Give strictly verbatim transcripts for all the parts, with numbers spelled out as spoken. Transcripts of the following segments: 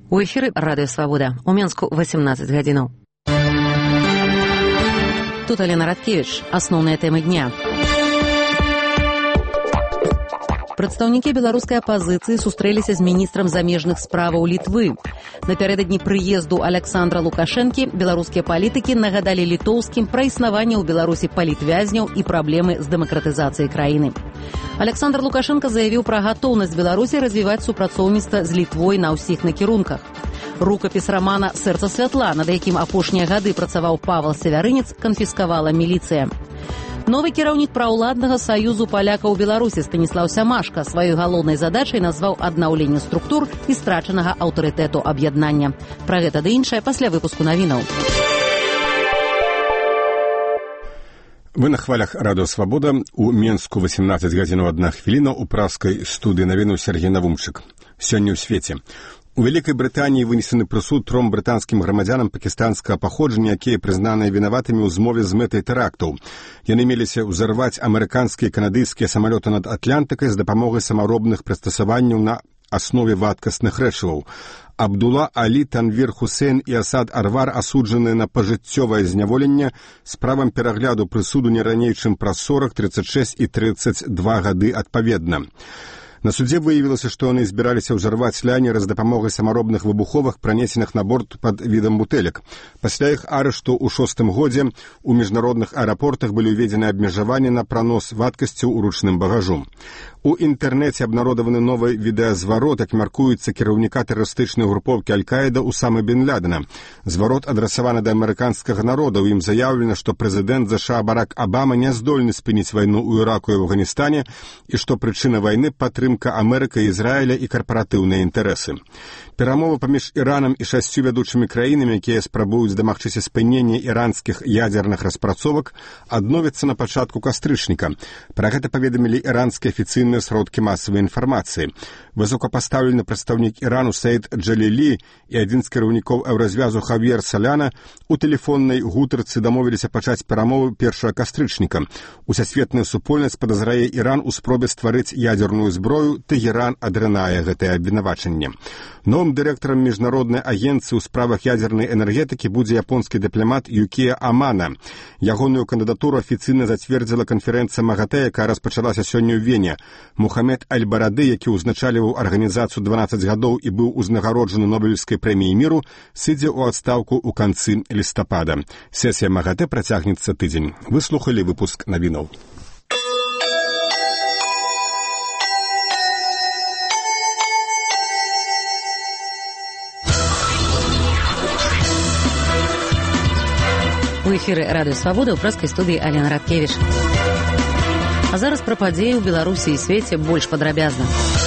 У эфіры Радыё Свабода. У Менску восемнадцать гадзінаў. Тут Алена Радкевич. Асноўныя тэмы дня. Прадстаўнікі беларускай апазіцыі сустрэліся з міністрам замежных справаў Літвы. Напярэдадні прыезду Александра Лукашэнкі беларускія палітыкі нагадалі літоўскім пра існаванне ў Беларусі палітвязняў і праблемы з дэмакратызацыяй краіны. Александр Лукашенко заявіў пра гатоўнасць Беларусі развіваць супрацоўніцтва з Літвой на ўсіх накірунках. Рукапіс рамана «Сэрца святла», над якім апошнія гады працаваў Павел Сявярынец, канфіскавала міліцыя. Новы кіраўнік праўладнага саюзу палякаў у Беларусі Станіслаў Сямашка сваёй галоўнай задачай назваў аднаўленне структур і страчанага аўтарытэту аб'яднання. Пра гэта ды іншае пасля выпуску навінаў. Вы на хвалях Радыё Свабода. У Менску восемнадцать гадзінаў адна хвіліна, у праскай студыі навіну Сергей Навумчык. Сёння ў свеце. У Вялікай Брытаніі вынесены прысуд тром брытанскім грамадзянам пакістанскага паходжання, якія прызнаныя вінаватымі ў змове з мэтай тэрактаў. Яны меліся ўзарваць амерыканскія і канадыйскія самалёты над Атлантыкай з дапамогай самаробных прыстасаванняў на аснове вадкасных рэчываў. Абдула Алі, Танвір Хусейн і Асад Арвар асуджаныя на пажыццёвае зняволенне з правам перагляду прысуду не раней, чым праз сорок, тридцать шесть і тридцать два гады адпаведна. На судзе выявілася, што яны збіраліся ўзарваць лайнеры з дапамогай самаробных выбуховых, пранесеных на борт пад відам бутэлек. Пасля іх арышту ў шостым годзе у міжнародных аэрапортах былі ўведзены абмежаванні на пранос вадкасцю ў ручным багажу. У інтэрнэце абнародаваны новы відэазварот, як мяркуецца кіраўніка тэрарыстычнай групоўкі Аль-Каіда Усамы бен Лядена. Зварот адрасаваны да амерыканскага народа. У ім заяўлена, што прэзідэнт ЗША Барак Абама не здольны спыніць вайну ў Іраку і Афганістане і што прычына вайны падтрымка Амерыка, Ізраіля і карпаратыўныя інтарэсы. Перамовы паміж Іранам і шасцю вядучымі краінамі, якія спрабуюць дамагчыся спынення іранскіх ядзерных распрацовак, адновяцца на пачатку кастрычніка. Пра гэта паведамілі іранскія афіцыйныя сродкі масавай інфармацыі. Высокапастаўлены прадстаўнік Ірану Саід Джалілі і адзін з кіраўнікоў Еўразвязу Хавьер Саляна у тэлефоннай гутарцы дамовіліся пачаць перамовы першага кастрычніка. Усесветная супольнасць падазрае Іран у спробе стварыць ядзерную зброю, Тэгеран адрынае гэтае абвінавачанне. Новым дырэктарам міжнароднай агенцыі ў справах ядзернай энергетыкі будзе японскі дыпламат Юкія Амана. Ягоную кандыдатуру афіцыйна зацвердзіла канферэнцыя МАГАТЭ, якая распачалася сёння ў Вене. Мухаммед Аль-Барады, які ўзначальваў арганізацыю дванаццаць гадоў і быў узнагароджаны Нобелеўскай прэміяй міру, сыдзе ў адстаўку ў канцы лістапада. Сесія МАГАТЭ працягнецца тыдзень. Вы слухалі выпуск навінаў. У эфіры Радыё Свабода ў праскай студыі Алена Радкевич. А зараз пра падзеі ў Беларусі і свеце больш падрабязна.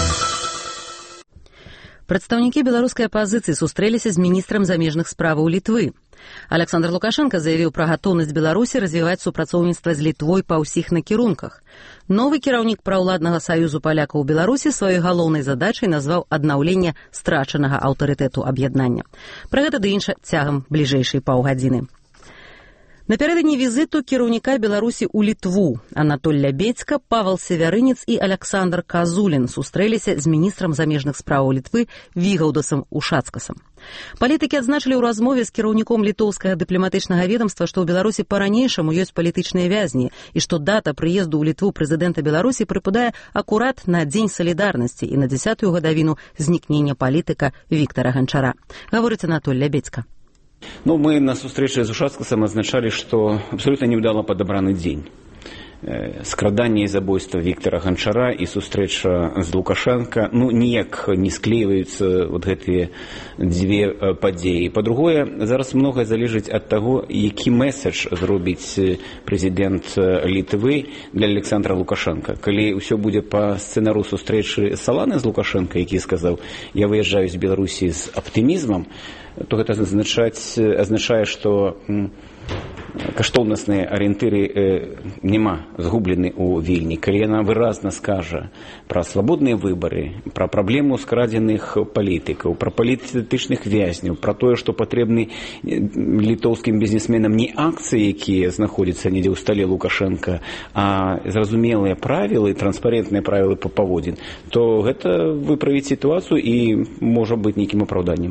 Прадстаўнікі беларускай апазіцыі сустрэліся з міністрам замежных справаў Літвы. Александр Лукашенко заявіў пра гатоўнасць Беларусі развіваць супрацоўніцтва з Літвой па ўсіх накірунках. Новы кіраўнік праўладнага саюзу палякаў у Беларусі сваёй галоўнай задачай назваў аднаўленне страчанага аўтарытэту аб'яднання. Пра гэта ды інша цягам бліжэйшай паўгадзіны. Напярэдадні візіту кіраўніка Беларусі ў Літву Анатоль Лябедзька, Павел Сявярынец і Александр Казулін сустрэліся з міністрам замежных справаў Літвы Вігаўдасам Ушацкасам. Палітыкі адзначылі ў размове з кіраўніком літоўскага дыпламатычнага ведамства, што ў Беларусі па-ранейшаму ёсць палітычныя вязні і што дата прыезду ў Літву прэзідэнта Беларусі прыпадае акурат на Дзень салідарнасці і на дзясятую гадавіну знікнення палітыка Віктара Ганчара. Гаворыць Анатоль Лябедзька. Ну, мы на встрече с Ушацкасом означали, что абсолютно неудало подобранный день. Скрадание и забойство Виктора Гончара и встреча с Лукашенко, ну, ніяк не склеиваются вот эти две подеи. По-другое, зараз многое залежить от того, який месседж зробить президент Литвы для Александра Лукашенко. Коли все будет по сценару встречи Соланы с Лукашенко, який сказал, я выезжаю из Беларуси с оптимизмом, то это означает, означает что каштоўнасныя арыентыры э, нема згублены ў Вільні. Калі яна выразна скажа пра свабодныя выбары, пра праблему скрадзеных палітыкаў, пра палітычных вязняў, пра тое, што патрэбны літоўскім бізнесменам не акцыі, якія знаходзяцца недзе ў стале Лукашенка, а зразумелыя правілы, транспарентныя правілы па паводзін, то гэта выправіць сітуацыю і можа быць нейкім апраўданнем.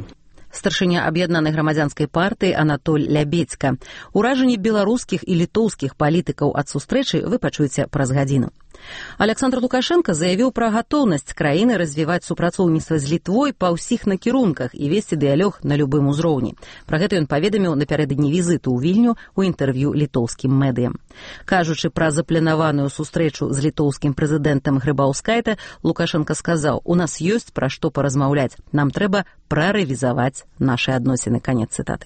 Старшыня аб'яднанай грамадзянскай партыі Анатоль Лябедзька. Уражанні беларускіх і літоўскіх палітыкаў ад сустрэчы вы пачуеце праз гадзіну. Александр Лукашенко заявіў пра гатоўнасць краіны развіваць супрацоўніцтва з Літвой па ўсіх накірунках і весці дыялог на любым узроўні. Пра гэта ён паведаміў напярэдадні візіту ў Вільню у інтэрв'ю літоўскім медыям. Кажучы пра запланаваную сустрэчу з літоўскім прэзідэнтам Грыбаўскайта, Лукашенко сказаў: «У нас ёсць пра што паразмаўляць. Нам трэба прарэвізаваць нашы адносіны». Канец цытаты.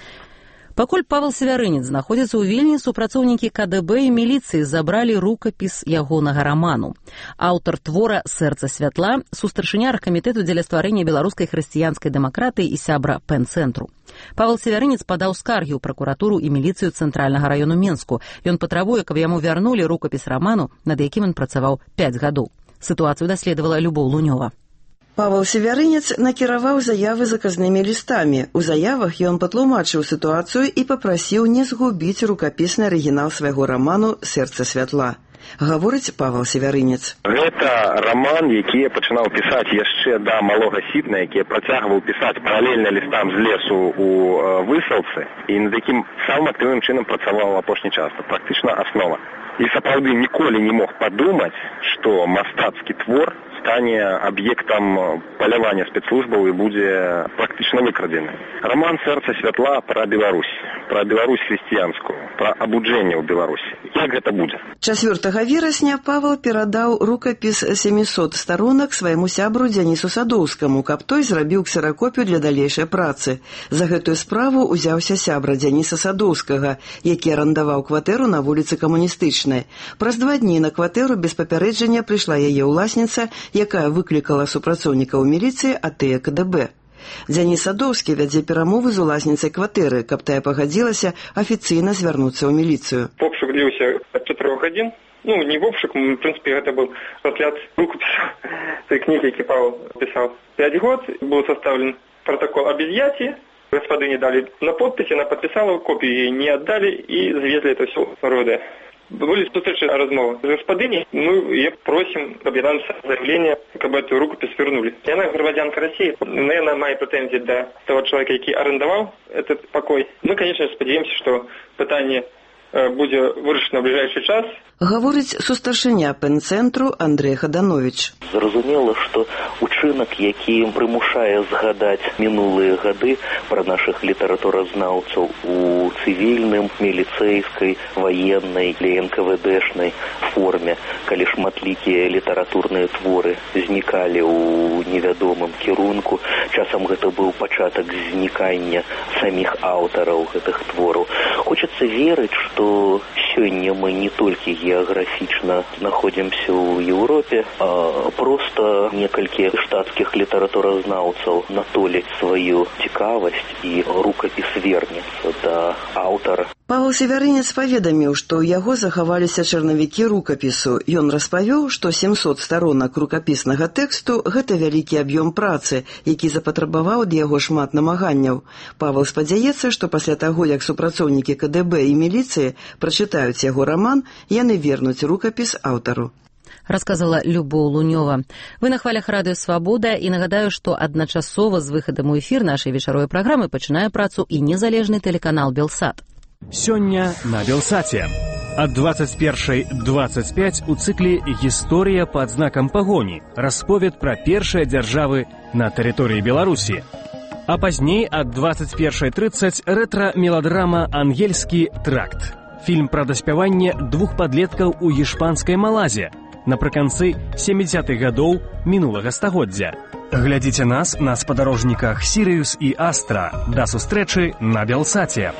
Пакуль Павел Севярынец знаходзіцца ў Вільні, супрацоўнікі ка дэ бэ і міліцыі забралі рукапіс ягонага раману. Аўтар твора «Сэрца святла» — сустаршыня аргкамітэту дзеля стварэння беларускай хрысціянскай дэмакратыі і сябра пэн-цэнтру. Павел Севярынец падаў скаргі ў пракуратуру і міліцыю цэнтральнага раёну Менску. Ён патрабуе, каб яму вярнулі рукапіс раману, над якім ён працаваў пяць гадоў. Сітуацыю даследавала Любоў Лунёва. Павел Севярынец накіраваў заявы заказнымі лістамі. У заявах ён патлумачыў сітуацыю і папрасіў не згубіць рукапісны арыгінал свайго раману «Сэрца святла». Гаворыць Павел Севярынец. Гэта раман, які я пачынаў пісаць яшчэ да малога Сідна, які я працягваў пісаць паралельна лістам з лесу ў Высалцы, і над якім самым актыўным чынам працаваў апошні час. Практычна аснова. І сапраўды ніколі не мог падумаць, што мастацкі твор стане аб'ектам палявання спецслужбаў і будзе практычна выкрадзены. Раман «Сэрца святла» пра Беларусь, пра Беларусь хрысціянскую, пра абуджэнне ў Беларусі. Як гэта будзе? чацвёртага верасня Павел перадаў рукапіс сямісот старонак свайму сябру Дзянісу Садоўскаму, каб той зрабіў ксеракопію для далейшай працы. За гэтую справу ўзяўся сябра Дзяніса Садоўскага, які арандаваў кватэру на вуліцы Камуністычнай. Праз два дні на кватэру без папярэджання прыйшла яе ўласніца, якая выклікала супрацоўнікаў міліцыі, а тыя ка дэ бэ. Дзяніс Садоўскі вядзе перамовы з уласніцай кватэры, каб тая пагадзілася афіцыйна звярнуцца ў міліцыю. Обшук дліўся ад чатырох гадзін. Ну, не в обшук, в принципе, гэта быў разгляд рукапісу той кнігі, які Павел пісаў. Пять год был составлен протокол об изъятии. Господыне дали на подпись, она подписала, копию ей не отдали и завезли это все в РОВД. Были встречи размовы с господыней, мы ее просим объявить заявление, как бы эту рукопись вернули. И она громадянка России. Наверное, мои претензии до того человека, который арендовал этот покой. Мы, конечно, сподіваемся, что питание будзе вырашана ў бліжэйшы час. Гаворыць сустаршыня пэн-цэнтру Андрэй Хаданович. Зразумела, што учынак, які прымушае згадаць мінулыя гады пра нашых літаратуразнаўцаў у цывільным, міліцэйскай, ваеннай, эн ка вэ дэшнай форме, калі шматлікія літаратурныя творы знікалі ў невядомым кірунку. Часам гэта быў пачатак знікання саміх аўтараў гэтых твораў. Хочацца верыць, што сёння мы не толькі геаграфічна знаходзімся ў Еўропе, а проста некалькі штатскіх літаратуразнаўцаў натоляць сваю цікавасць і рукапіс вернецца да аўтара. Павел Севярынец паведаміў, што ў яго захаваліся чарнавікі рукапісу. Ён распавёў, што сямсот старонак рукапіснага тэксту – гэта вялікі аб'ём працы, які запатрабаваў ад яго шмат намаганняў. Павел спадзяецца, што пасля таго, як супрацоўнікі ка дэ бэ і міліцыі прачытаюць яго раман, яны вернуць рукапіс аўтару. Расказала Любоў Лунёва. Вы на хвалях радыё «Свабода» і нагадаю, што адначасова з выхадам у эфір нашай вечаровай праграмы пачынае працу і незалежны тэлеканал «Белсат». Сёння на Белсаце. Ад двадцать першай двадцать пять у цыкле «Гісторыя пад знакам пагоні» расповед пра першыя дзяржавы на тэрыторыі Беларусі. А пазней ад двадцать першай трыццаць рэтра-меладрама «Ангельскі тракт». Фільм пра даспяванне двух падлеткаў у іспанскай Малазе напрыканцы сямідзесятых гадоў мінулага стагоддзя. Глядзіце нас на спадарожніках «Сірыус» і «Астра». Да сустрэчы на Белсаце.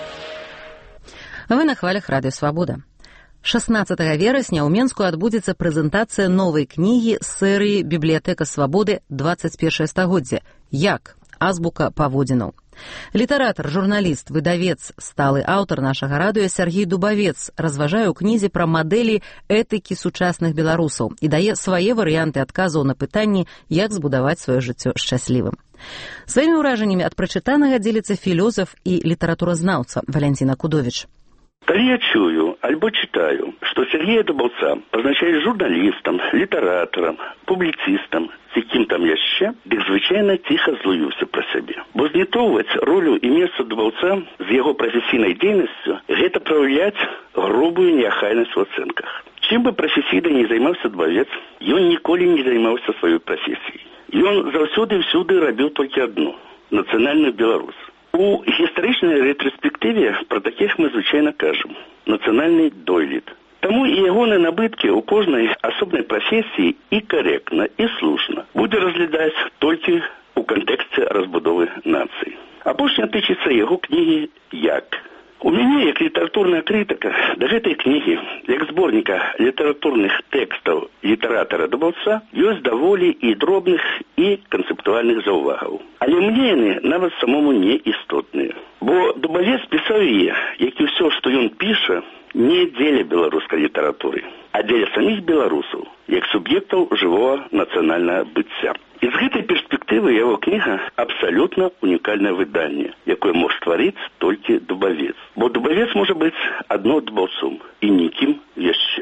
Вы на хвалях радыё «Свабода». шаснаццатага верасня ў Менску адбудзецца прэзентацыя новай кнігі з серыі «Бібліятэка свабоды двадцать першае стагоддзе. Як? Азбука паводзінаў». Літаратар, журналіст, выдавец, сталы аўтар нашага радыё Сяргей Дубавец разважае ў кнізе пра мадэлі этыкі сучасных беларусаў і дае свае варыянты адказаў на пытанні, як збудаваць сваё жыццё шчаслівым. Сваімі ўражаннямі ад прачытанага дзеліцца філёзаф і літаратуразнаўца Валянціна Кудовіч. Калі я чую альбо читаю, што Сергея Дубаўца пазначаюць журналістам, літаратарам, публіцыстам, ці кім там яшчэ, дык звычайна ціха злуюся пра сябе. Бо знітоўваць ролю і месца Дубаўца з яго прафесійнай дзейнасцю – гэта праяўляць грубую неахайнасць у ацэнках. Чым бы прафесійна не займаўся Дубавец, ён ніколі не займаўся сваёй прафесіяй. Ён заўсёды і всюды рабіў толькі адно – нацыянальны беларус. У гістарычнай рэтраспектыве пра такіх мы звычайна кажам – нацыянальны дойлід. Таму і ягоныя набыткі ў кожнай асобнай прафесіі і карэктна, і слушна будзе разглядаць толькі ў кантэксце разбудовы нацыі. Апошняе тычыцца яго кнігі «Як». У мяне, як літаратурная крытыка, да гэтай кнігі, як зборніка літаратурных тэкстаў літаратара Дубаўца, ёсць даволі і дробных, і канцэптуальных заўвагаў. Але мне яны нават самому не істотныя. Бо Дубавец пісаў яе, як і ўсё, што ён піша, не дзеля беларускай літаратуры, а дзеля саміх беларусаў, як суб'ектаў жывога нацыянальнага быцця. І з гэтай перспектывы яго кніга абсалютна унікальнае выданне, якое можа стварыць толькі Дубавец. Бо Дубавец можа быць адно Дубаўцом і нікім яшчэ.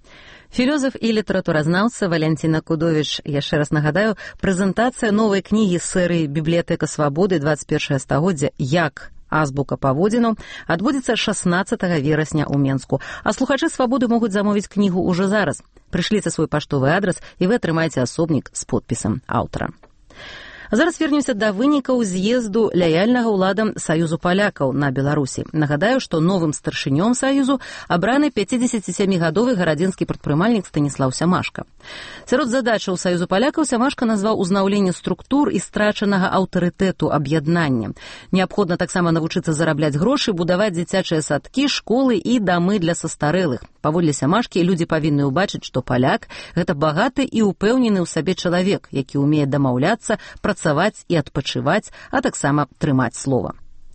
Філёзаф і літаратуразнаўца Валянціна Кудовіч, яшчэ раз нагадаю, прэзентацыя новай кнігі серыі «Бібліятэка свабоды двадцать первого стагоддзя «Як?» Азбука паводзінаў» адбудзецца шаснаццатага верасня ў Менску. А слухачы «Свабоды» могуць замовіць кнігу ўжо зараз. Прышліце свой паштовы адрас, і вы атрымаеце асобнік з подпісам аўтара. А зараз вернемся да вынікаў з'езду лаяльнага ўладам Саюзу палякаў на Беларусі. Нагадаю, што новым старшынём Саюзу абраны пяцідзесяцісямігадовы гарадзінскі прадпрымальнік Станіслаў Сямашка. Сярод задачаў Саюзу палякаў Сямашка назваў узнаўленне структур і страчанага аўтарытэту аб'яднання. Неабходна таксама навучыцца зарабляць грошы, будаваць дзіцячыя садкі, школы і дамы для састарэлых. Паводле Сямашкі, людзі павінны ўбачыць, што паляк – гэта багаты і ўпэўнены ў сабе чалавек, які ўмее дамаўляцца, працаваць і адпачываць, а таксама трымаць слова.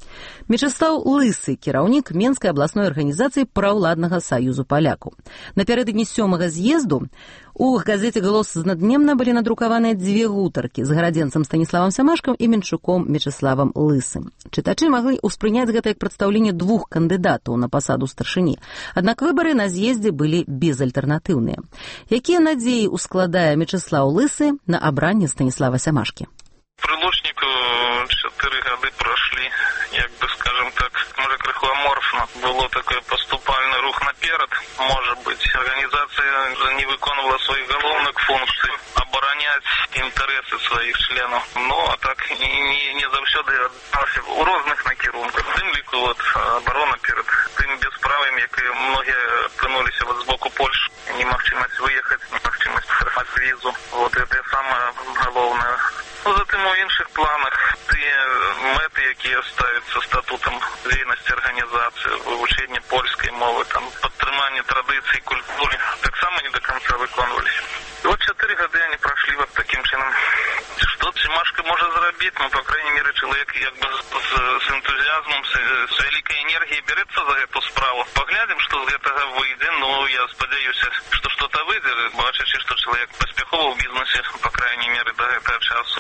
Мечыслаў Лысы, кіраўнік Менскай абласной арганізацыі праўладнага саюзу палякаў. Напярэдадні сёмага з'езду у газеце «Голос знаднемна» былі надрукаваныя дзве гутаркі з гарадзенцам Станіславам Сямашкам і менчуком Мечыславам Лысым. Чытачы маглі ўспрыняць гэта як прадстаўленне двух кандыдатаў на пасаду старшыні. Аднак выбары на з'ездзе былі безальтэрнатыўныя. Якія надзеі ускладае Мечыслаў Лысы на абранне Станіслава Сямашкі? Прылучніку чатыры гады пройшлі, як бы, скажем так, можа, крыху аморфна. Было такой паступальны рух наперад. Можа быць, арганізацыя не выконвала сваіх галоўных функцый, абараняць інтарэсы сваіх членаў. Ну, а так не, не заўсёды адбывалася ў розных накірунках. Тым ліку, вот, абарона перад тымі бесправамі, якія многія апынуліся вот з боку Польшы. Немагчымасць выехаць, немагчымасць атрымаць візу. Вот, гэта самае галоўнае. Ну, затым у іншых планах тыя мэты, якія ставяцца статутам дзейнасці арганізацыі, вывучэнне польскай мовы, там, падтрыманне традыцый, культуры, таксама не до конца выконваліся. І вот чатыры гады они прошли вот таким чином. Что Сямашка может зрабіць? Ну, по крайней мере, человек як бы с, с энтузиазмом, с, с великой энергией берется за эту справу. Поглядим, что з гэтага выйдзе. Ну, я спадзяюся, что что-то выйдзе, бачачы, что человек паспяхова ў бізнесе, по крайней мере, до гэтага часу.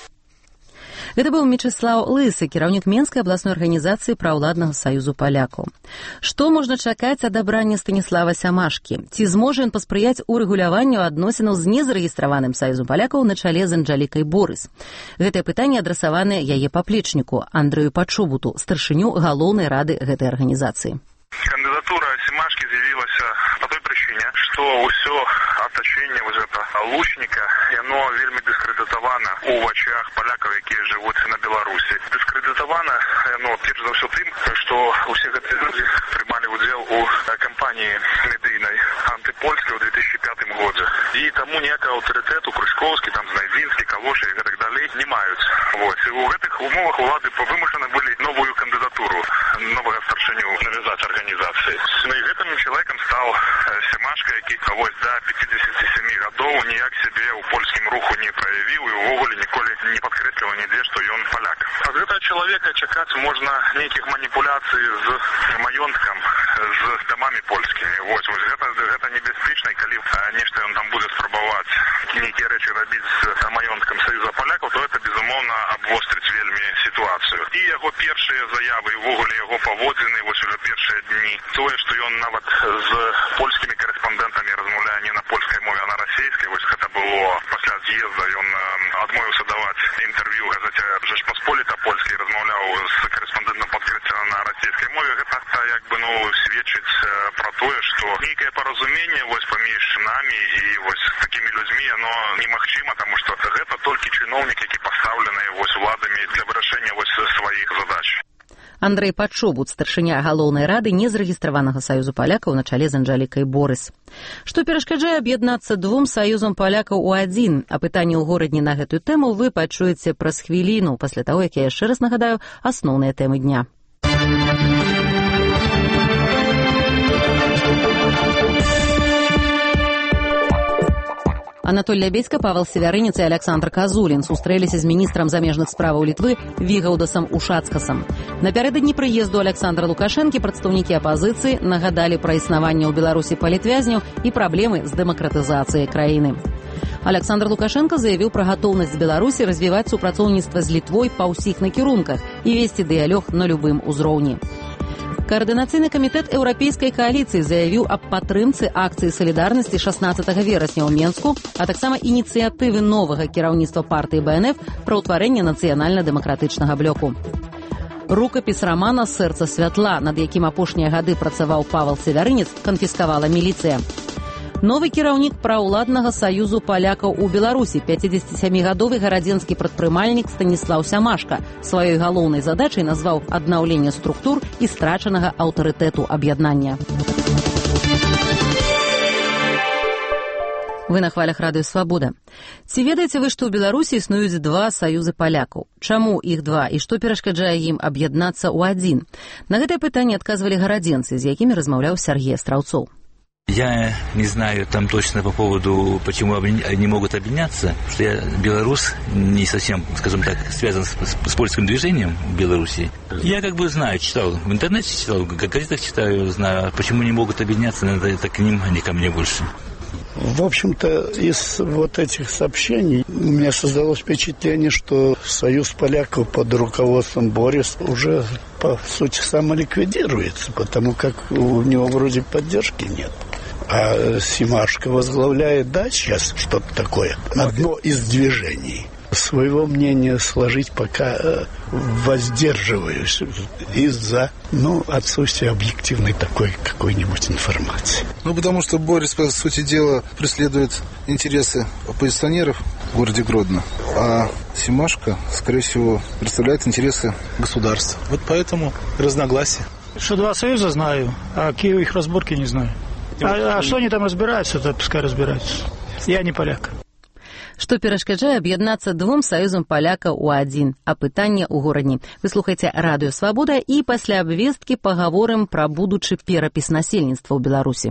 Гэта быў Мечыслаў Лысы, кіраўнік Менскай абласной арганізацыі праўладнага саюзу палякаў. Што можна чакаць ад абрання Станіслава Сямашкі? Ці зможа ён паспрыяць урэгуляванню адносінаў з незарэгістраваным саюзам палякаў на чале з Анджалікай Борыс? Гэтае пытанне адрасаванае яе паплечніку Андрэю Пачобуту, старшыню галоўнай рады гэтай арганізацыі. Кандидатура Сямашки з'явілася по той причине, что ўсё оточение вот это лучника, оно вельми дискредитовано у вачах поляков, якія живут на Беларуси. Дискредитовано, ну, перш за все тым, что усе гэтыя люди прымалі удзел у кампании медыйной антипольской в две тысячи пятом годзе. И тому некий авторитет у Крычковский, там, Знайдзінскі, Калоша и так далее не маюць. Вот. И у гэтых умовах улады вымушаны были новую кандидатуру, нового старшыню навязать организации. Ну и гэтым человеком стал Сямашка, які вось до пятидесяти семи гадоў ніяк себе у польскім руху не проявил и увогуле ніколі не подкрэсліваў нідзе, што ён поляк. Ад гэтага человека чакаць можна нейкіх маніпуляцый з маёнткам, з дамамі польскімі. Вось, вось гэта, гэта небяспечна, і калі нешта ён там будзе спрабаваць нейкія рэчы рабіць з маёнткам Саюза палякаў, то это, безумоўна, абвострыць вельмі сітуацыю. І яго першыя заявы і ўвогуле яго паводзіны вось уже першыя дні. Тое, што ён нават з польскімі корэспандэнтамі размаўляе не на польскай мове, а на расейскай, вось гэта было пасля з'езда, ён адмовіўся даваць інтэрв'ю газеце «Жэчпасполіта» польскай, размаўляў з корэспандэнтам падкрыцця на расейскай мове. Гэта як бы ну сведчыць пра тое, што нейкае паразуменне вось паміж намі і вось такімі людзьмі, оно немагчыма, таму што гэта толькі чыноўнік, які пастаўлены вось уладамі для вырашэння вось сваіх задач. Андрэй Пачобут, старшыня галоўнай рады незарэгістраванага саюзу палякаў на чале з Анжалікай Борыс. Што перашкаджае аб'яднацца двум саюзам палякаў у адзін, а пытанне ў горадні на гэтую тэму вы пачуеце праз хвіліну, пасля таго, як я яшчэ раз нагадаю асноўныя тэмы дня. Анатоль Лябедзька, Павел Севярынец і Александр Казулін сустрэліся з міністрам замежных справаў Літвы Вігаўдасам Ушацкасам. Напярэдадні прыезду Александра Лукашэнкі прадстаўнікі апазіцыі нагадалі пра існаванне ў Беларусі палітвязняў і праблемы з дэмакратызацыяй краіны. Александр Лукашенко заявіў пра гатоўнасць Беларусі развіваць супрацоўніцтва з Літвой па ўсіх накірунках і весці дыялог на любым узроўні. Координацыйны камітэт еўрапейскай кааліцыі заявіў аб падтрымцы акцыі салідарнасці шаснаццатага верасня ў Менску, а таксама ініцыятывы новага кіраўніцтва партыі Бэ Эн Эф пра ўтварэнне нацыянальна-дэмакратычнага блоку. Рукапіс рамана «Сэрца святла», над якім апошнія гады працаваў Павел Севярынец, канфіскавала міліцыя. Новы кіраўнік праўладнага саюзу палякаў у Беларусі, пяцідзесяцісямігадовы гарадзенскі прадпрымальнік Станіслаў Сямашка, сваёй галоўнай задачай назваў аднаўленне структур і страчанага аўтарытэту аб'яднання. Вы на хвалях радыё «Свабода». Ці ведаеце вы, што ў Беларусі існуюць два саюзы палякаў? Чаму іх два і што перашкаджае ім аб'яднацца ў адзін? На гэтае пытанне адказвалі гарадзенцы, з якімі размаўляў Сергей Астраўцоў. Я не знаю там точно по поводу, почему они могут объединяться, что я белорус, не совсем, скажем так, связан с, с польским движением в Беларуси. Я как бы знаю, читал, в интернете читал, в газетах читаю, знаю, почему не могут объединяться, надо это к ним, а не ко мне больше. В общем-то, из вот этих сообщений у меня создалось впечатление, что союз поляков под руководством Бориса уже, по сути, самоликвидируется, потому как у него вроде поддержки нет. А Симашко возглавляет, да, сейчас что-то такое, одно из движений. Своего мнения сложить пока воздерживаюсь из-за, ну, отсутствия объективной такой какой-нибудь информации. Ну, потому что Борис, по сути дела, преследует интересы оппозиционеров в городе Гродно, а Симашко, скорее всего, представляет интересы государства. Вот поэтому разногласия. Что два союза знаю, а какие их разборки не знаю. А, а что они там разбираются, то пускай разбираются. Я не поляк. Што перашкаджае аб'яднацца двум саюзам палякаў у адзін, а пытанне ў горадні. Вы слухаеце радыё «Свабода» і пасля абвесткі пагаворым пра будучы перапіс насельніцтва ў Беларусі.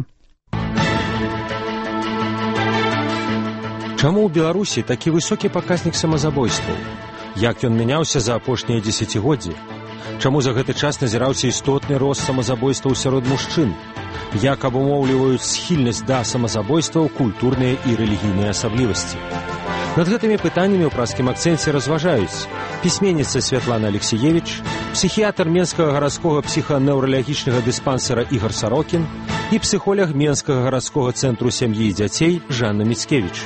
Чаму ў Беларусі такі высокі паказнік самазабойстваў? Як ён мяняўся за апошнія дзесяцігоддзі? Чаму за гэты час назіраўся істотны рост самазабойстваў сярод мужчын? Як абумоўліваюць схільнасць да самазабойстваў культурныя і рэлігійныя асаблівасці? Над гэтымі пытаннямі ў праскім акцэнце разважаюць пісьменніца Святлана Алексеевич, псіхіятр Менскага гарадскога псіханеўралагічнага дыспансера Ігор Сарокін і псіхолог Менскага гарадскога цэнтру сям'і і дзяцей Жанна Міцкевіч.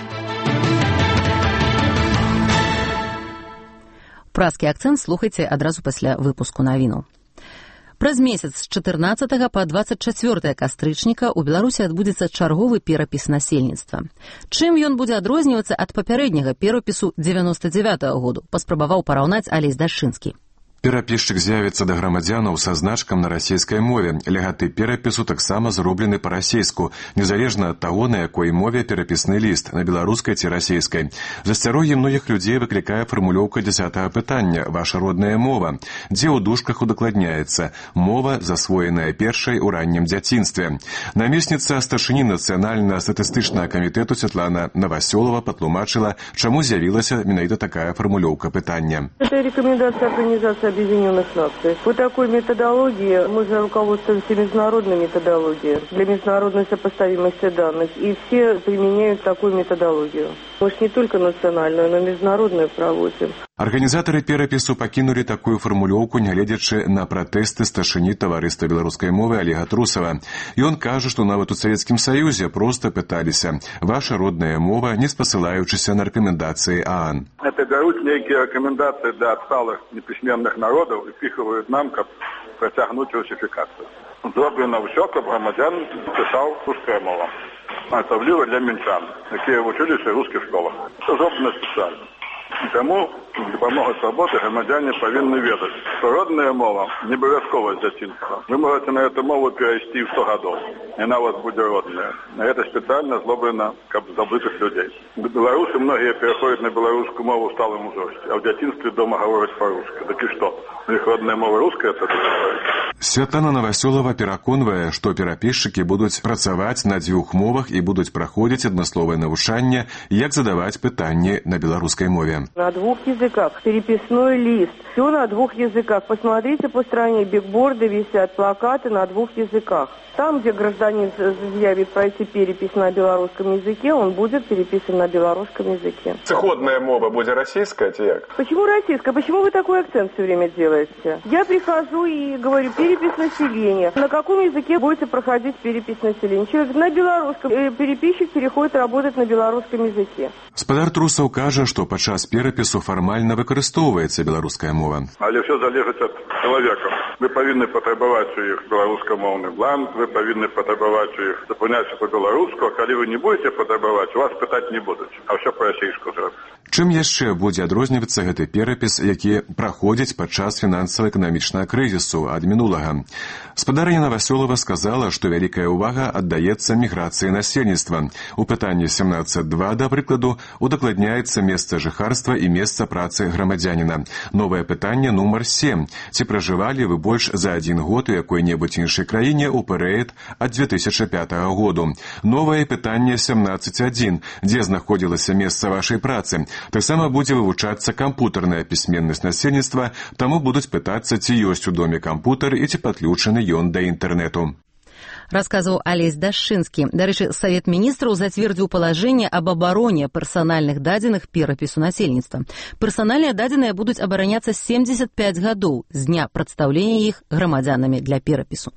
Праскі акцэнт слухайце адразу пасля выпуску навінаў. Праз месяц з чатырнаццатага па дваццаць чацвёртае кастрычніка ў Беларусі адбудзецца чарговы перапіс насельніцтва. Чым ён будзе адрознівацца ад папярэдняга перапісу дзевяноста дзявятага году, паспрабаваў параўнаць Алесь Дашчынскі. Перапісчык з'явіцца да грамадзянаў са значкам на расійскай мове. Легаты перапісу таксама зроблены па-расейску, незалежна ад таго, на якой мове перапісны ліст, на беларускай ці расійскай. Засцярогі многіх людзей выклікае фармулёўка дзясятага пытання «Ваша родная мова», дзе ў дужках удакладняецца «Мова, засвоеная першай у раннім дзяцінстве». Намесніца старшыні нацыянальна-статыстычнага камітэту Святлана Новасёлова патлумачыла, чаму з'явілася менавіта такая фармулёўка пытання. Это рекомендация организации Объединенных Наций. По такой методологии мы же руководствуемся международной методологией для международной сопоставимости данных, и все применяют такую методологию. Мы ж не только национальную, но и международную проводим. Арганізатары перапісу пакінулі такую фармулёўку, нягледзячы на пратэсты старшыні таварыства беларускай мовы Олега Трусова. Ён кажа, што нават у Савецкім Саюзе проста пыталіся: ваша родная мова, не спасылаючыся на рэкамендацыі ААН. Это бяруць нейкія рэкамендацыі для адсталых непісьменных народаў і піхаваюць нам, каб працягнуць русіфікацыю. Зроблена ўсё, каб грамадзян пісаў руская мова. Асабліва для мінчан, якія вучыліся ў рускіх школах. Зроблена спецыяльна. Таму дапамога свабоды грамадзяне павінны ведаць, што родная мова не абавязкова з дзяцінства. Вы можаце на эту мову перайсці ў сто гадоў, і яна у вас будзе родная. А гэта спецыяльна зроблена, каб забытых людзей. Беларусы многія пераходзяць на беларускую мову ў сталым узросце, а ў дзяцінстве дома гавораць па-руску. Так і што? Іх родная мова руская, то Святлана Новасёлова пераконвае, што перапісчыкі будуць працаваць на дзвюх мовах і будуць праходзіць адмысловае навучанне, як задаваць пытанні на беларускай мове. На двух языках. Переписной лист. Все на двух языках. Посмотрите по стране, бигборды висят, плакаты на двух языках. Там, где гражданин заявит пройти перепись на белорусском языке, он будет переписан на белорусском языке. Сыходная мова будет российская, тяг? Почему российская? Почему вы такой акцент все время делаете? Я прихожу и говорю: перепись населения. На каком языке будете проходить перепись населения? Человек на белорусском. Переписчик переходит работать на белорусском языке. Спадар Трусаў кажа, што падчас перапісу фармальна выкарыстоўваецца беларуская мова. Але все залежыць ад чалавека. Вы павінны патрабаваць у іх беларускамоўны бланк, вы павінны патрабаваць у іх запаўняць па-беларуску, а калі вы не будете патрабаваць, вас пытаць не будуць, а ўсё па-расейску зробіць. Чым яшчэ будзе адрознівацца гэты перапіс, які праходзіць падчас фінансава-эканамічнага крызісу ад мінулага? Спадарыня Новасёлова сказала, што вялікая ўвага аддаецца міграцыі насельніцтва. У пытанні сямнаццаць два, да прыкладу, удакладняецца месца жыхарства і месца працы грамадзяніна. Новае пытанне нумар сем. Ці пражывалі вы больш за адзін год у якой-небудзь іншай краіне ў перыяд ад дзве тысячы пятага году? Новае пытанне сямнаццаць адзін. Дзе знаходзілася месца вашай працы? Таксама будзе вывучацца кампутарная пісьменнасць насельніцтва, таму будуць пытацца, ці ёсць у доме кампутар і ці падключаны ён да інтэрнэту. Расказваў Алесь Дашчынскі. Дарэчы, Савет міністраў зацвердзіў палажэнне аб абароне персанальных дадзеных перапісу насельніцтва. Персанальныя дадзеныя будуць абараняцца семьдесят пять гадоў з дня прадстаўлення іх грамадзянамі для перапісу.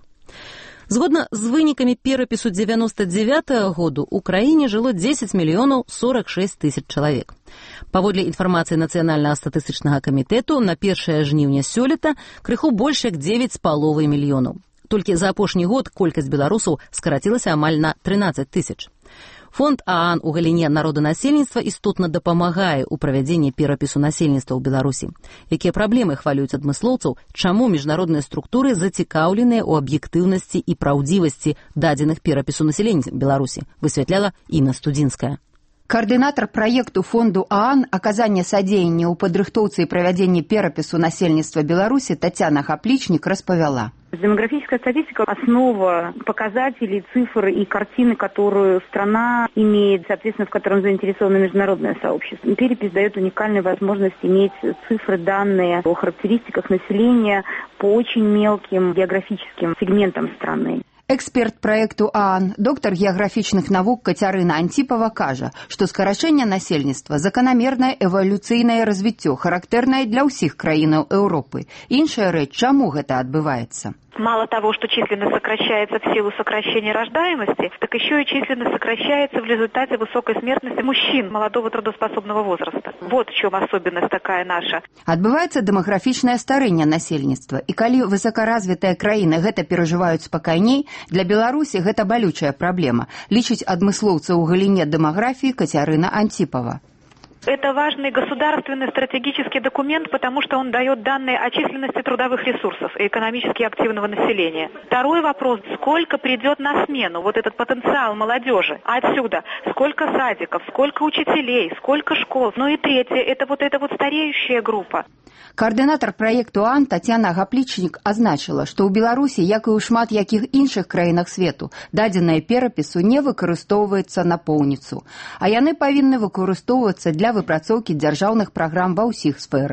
Згодна з вынікамі перапісу дзевяносто девятага году ў краіне жыло дзесяць мільёнаў сорок шесть тысяч чалавек. Паводле інфармацыі Нацыянальнага статыстычнага камітэту, на першае жніўня сёлета крыху больш як дзевяць з паловай мільёнаў. Толькі за апошні год колькасць беларусаў скарацілася амаль на трынаццаць тысяч. Фонд ААН у галіне народанасельніцтва істотна дапамагае ў правядзенні перапісу насельніцтва ў Беларусі. Якія праблемы хвалююць адмыслоўцаў, чаму міжнародныя структуры зацікаўленыя ў аб'ектыўнасці і праўдзівасці дадзеных перапісу насельніцтва Беларусі, высвятляла Інна Студзінская. Координатор проекту фонду ААН «Оказание содеяния у падрыхтоўцы и проведения перапісу насельніцтва Беларуси» Татьяна Хапличник распавяла. Демографическая статистика – основа показателей, цифр и картины, которую страна имеет, соответственно, в котором заинтересовано международное сообщество. Перепись дает уникальную возможность иметь цифры, данные о характеристиках населения по очень мелким географическим сегментам страны. Эксперт проекту ААН, доктор геаграфічных навук Кацярына Антипова кажа, што скарачэнне насельніцтва заканамернае эвалюцыйнае развіццё, характэрнае для ўсіх краінаў Еўропы. Іншая рэч, чаму гэта адбываецца? Мало того, что численность сокращается в силу сокращения рождаемости, так еще и численность сокращается в результате высокой смертности мужчин молодого трудоспособного возраста. Вот в чем особенность такая наша. Адбываецца дэмаграфічнае старэнне насельніцтва, і калі высокаразвітыя краіны гэта перажываюць спакайней, для Беларусі гэта балючая праблема, лічыць адмыслоўца ў галіне дэмаграфіі Кацярына Антипова. Это важный государственный стратегический документ, потому что он дает данные о численности трудовых ресурсов и экономически активного населения. Второй вопрос, сколько придет на смену вот этот потенциал молодежи отсюда, сколько садиков, сколько учителей, сколько школ. Ну и третье, это вот эта вот стареющая группа. Координатор проекту ААН Татьяна Гаплічнік азначыла, што ў Беларусі, як і ў шмат якіх іншых краінах свету, дадзенае перапісу не выкарыстоўваецца напоўніцу, а яны павінны выкарыстоўвацца для выпрацоўкі дзяржаўных праграм ва ўсіх сферах.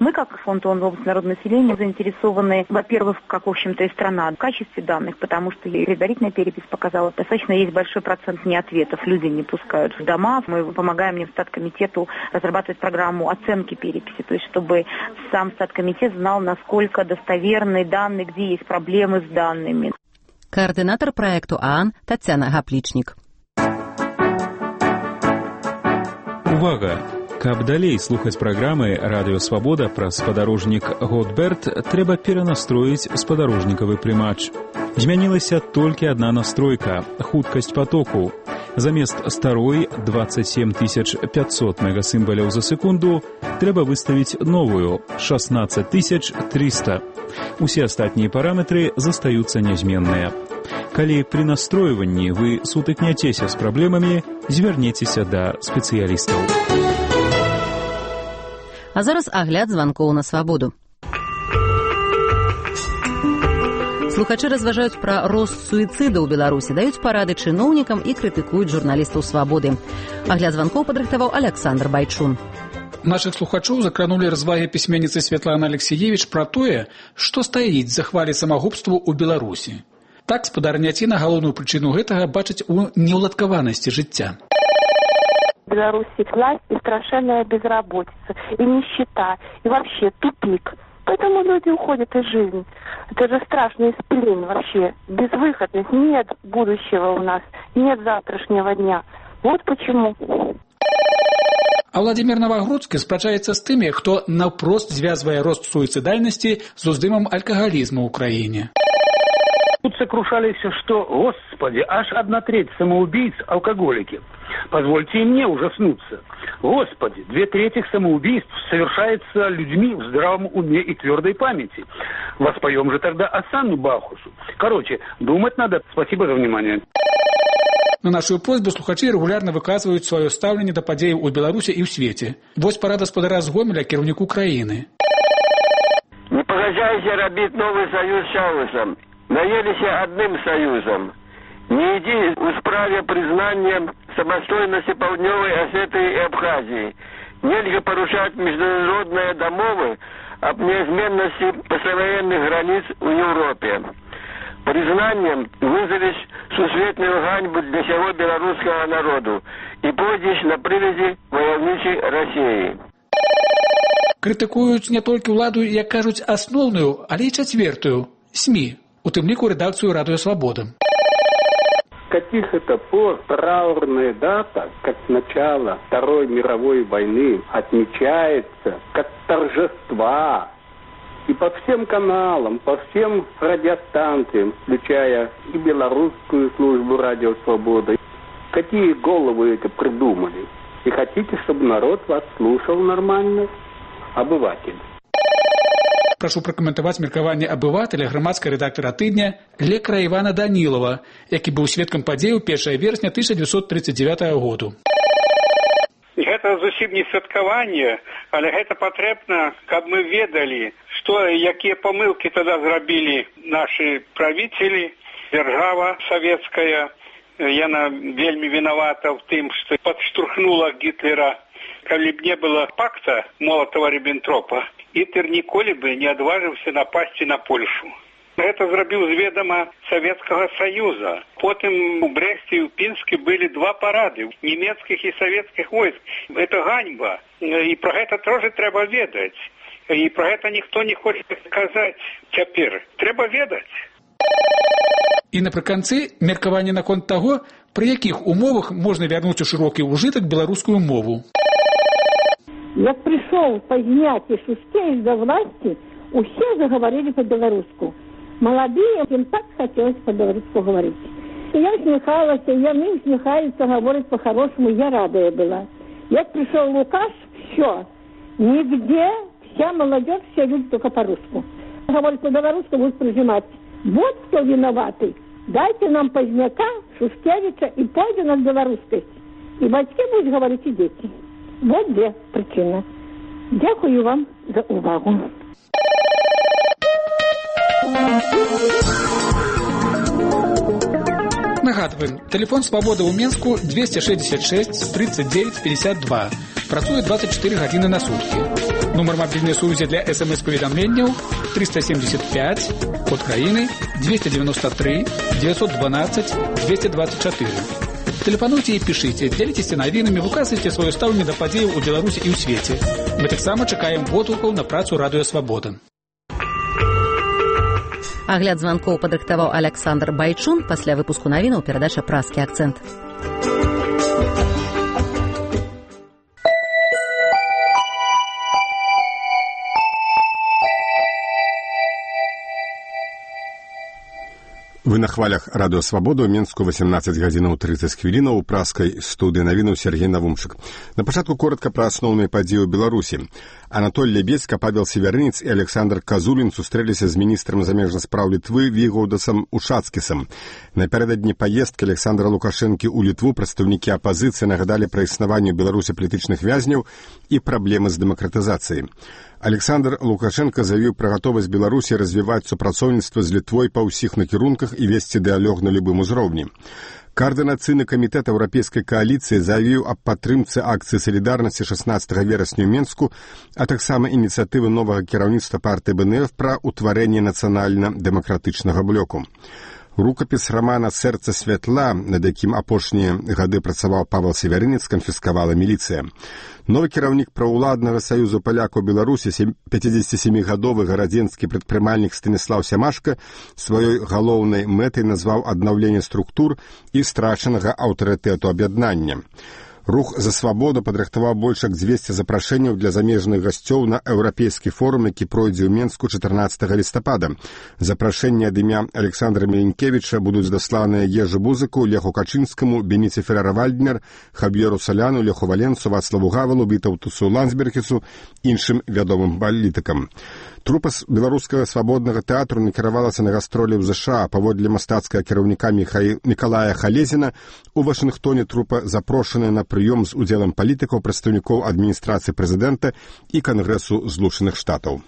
Мы, как Фонд ООН в области народного населения, заинтересованы, во-первых, как, в общем-то, и страна, в качестве данных, потому что и предварительная перепись показала, достаточно есть большой процент неответов, люди не пускают в дома. Мы помогаем Статкомитету разрабатывать программу оценки переписи, то есть чтобы сам Статкомитет знал, насколько достоверны данные, где есть проблемы с данными. Координатор проекту ААН Татьяна Гапличник. Увага! Каб далей слухаць праграмы «Радыё Свабода» пра спадарожнік Готберт, трэба перанастроіць спадарожнікавы прымач. Змянілася толькі адна настройка – хуткасць потоку. Замест старой двадцать семь тысяч пятьсот мегасімбаляў за секунду трэба выставіць новую – шестнадцать тысяч триста. Усе астатнія параметры застаюцца нязменныя. Калі пры настройванні вы сутыкняцеся з праблемамі, звярнецеся да спецыялістаў. А зараз агляд званкоў на свабоду. Слухачы разважаюць пра рост суіцыда ў Беларусі, даюць парады чыноўнікам і крытыкуюць журналістаў свабоды. Агляд званкоў падрыхтаваў Александр Байчун. Нашых слухачоў закранулі развагі пісьменніцы Святланы Алексеевіч пра тое, што стаіць за хвалі самагубству ў Беларусі. Так спадарняціна галоўную прычыну гэтага бачыць у неўладкаванасці жыцця. В Беларуси власть и страшенная безработица, и нищета, и вообще тупик. Поэтому люди уходят из жизни. Это же страшный сплин вообще. Безвыходность. Нет будущего у нас. Нет завтрашнего дня. Вот почему. А Владимир Новогрудскі спрачаецца з тымі, хто наўпрост звязвае рост суіцыдальнасці з уздымам алкагалізму ў краіне. Тут сокрушались, что, господи, аж одна треть самоубийц – алкоголики. Позвольте и мне ужаснуться. Господи, две трети самоубийств совершается людьми в здравом уме и твердой памяти. Воспоем же тогда Асану Бахусу. Короче, думать надо. Спасибо за внимание. На нашу просьбу слухачы регулярно выказваюць сваё стаўленне да падзеяў у Беларусі і ў свеце. Вось парада гаспадара з Гомеля кіраўніку краіны. Не погожайся рабіць новый союз шаусам. Наелися одним союзом. Не иди в справе признания самостойности Паўднёвай Осетии и Абхазии. Нельзя порушать международные домовы об неизменности послевоенных границ в Европе. Признанием вызовешь сусветную ганьбу для всего белорусского народу и пойдешь на привязи войовничей России. Критикують не тільки владу, як кажуть, основную, але й четвертую – СМИ. У тым ліку редакцию «Радио Свобода». Каких это пор траурная дата, как начало Второй мировой войны, отмечается как торжества. И по всем каналам, по всем радиостанциям, включая и белорусскую службу «Радио Свобода». Какие головы это придумали? И хотите, чтобы народ вас слушал нормально? Обыватель. Прошу прокоментаваць меркаванне абывателя грамадскага рэдактара тыдня лекара Івана Данілова, які быў сведкам падзеяў першага верасня тысяча девятьсот тридцать девятого году. Гэта зусім не святкаванне, але гэта патрэбна, каб мы ведалі, што якія памылкі тада зрабілі нашы правіцелі, дзяржава савецкая. Яна вельмі вінавата ў тым, што падштурхнула Гітлера. Калі б не было пакта Молотова-Риббентропа, Гітлер ніколі бы не адважыўся напасці на Польшу. Гэта зрабіў з ведама Савецкага Саюза. Потым у Брэсце і ў Пінскі былі два парады нямецкіх і савецкіх войск. Гэта ганьба. І пра гэта тоже трэба ведаць. І пра гэта ніхто не хоча казаць цяпер. Трэба ведаць. І напрыканцы меркаванне наконт таго, пры якіх умовах можна вярнуць у шырокі ўжытак беларускую мову. Як пришел Познятий Шушкевич до власти, все заговорили по-белорусски. Молодые, им так хотелось по-белорусски говорить. И я усмехалась, и они усмехаются, говорят по-хорошему, я радая была. Як пришел Лукаш, все, нигде, вся молодежь, все люди только по-русски. Говорят по-белорусски, будут прижимать. Вот кто виноватый. Дайте нам Поздняка, Шушкевича, и пойдем на белорусскость. И батьки будут говорить, и дети. Вот две причины. Дякую вам за увагу. Нагадываем, телефон «Свобода» у Менску двести шестьдесят шесть тридцать девять пятьдесят два. працуе двадцать четыре гадзіны на суткі. Нумар мабільнай сувязі для смс-паведамленняў триста семьдесят пять, код краіны двести девяносто три девятьсот двенадцать двести двадцать четыре. Тэлефануйце і пішыце, дзеліцеся навінамі, выказвайце сваё стаўленне да падзеяў у Беларусі і ў свеце. Мы таксама чакаем водгукаў на працу Радыё Свабода. Агляд званкоў падрыхтаваў Александр Байчун. Пасля выпуску навінаў перадача «Празкі акцэнт». Вы на хвалях Радыё Свабода, у Менску восемнадцать гадзінаў тридцать хвілінаў, у празкай студыі навінаў Сергей Навумчык. На пачатку коротка пра асноўныя падзеі ў Беларусі. Анатоль Лебедзька, Павел Северынец і Александр Казулін сустрэліся з міністрам замежных спраў Літвы Вігаўдасам Ушацкісам. Напярэдадні паездкі Александра Лукашэнкі ў Літву прадстаўнікі апазіцыі нагадалі пра існаванне ў Беларусі палітычных вязняў і праблемы з дэмакратызацыяй. Александр Лукашенко заявіў пра гатовасць Беларусі развіваць супрацоўніцтва з Літвой па ўсіх накірунках і весці дыялог на любым узроўні. Координацыйны камітэт еўрапейскай кааліцыі заявіў аб падтрымцы акцыі салідарнасці шаснаццатага верасня ў Менску, а таксама ініцыятывы новага кіраўніцтва партыі бэ эн эф пра ўтварэнне нацыянальна-дэмакратычнага блоку. Рукапіс рамана «Сэрца святла», над якім апошнія гады працаваў Павел Северынец, канфіскавала міліцыя. Новы кіраўнік праўладнага саюзу палякаў Беларусі, пяцідзесяцісямігадовы гарадзенскі прадпрымальнік Станіслаў Сямашка, сваёй галоўнай мэтай назваў аднаўленне структур і страчанага аўтарытэту аб'яднання. Рух за свабоду падрыхтаваў больш як дзвесце запрашэнняў для замежных гасцёў на еўрапейскі форум, які пройдзе ў Менску чатырнаццатага лістапада. Запрашэнні ад імя Александра Міленкевіча будуць дасланыя Ежы Бузыку, Леху Качынскаму, Беніце Феррара-Вальднер, Хаб'еру Саляну, Леху Валенцу, Вацлаву Гавалу, Вітаўтусу Лансбергесу, іншым вядомым палітыкам. Трупа беларускага свабоднага тэатру накіравалася на гастролі ў ЗША. Паводле мастацкага кіраўніка Мікалая Халезіна, у Вашынгтоне трупа запрошаная на прыём з удзелам палітыкаў, прадстаўнікоў адміністрацыі прэзідэнта і Кангрэсу Злучаных Штатаў.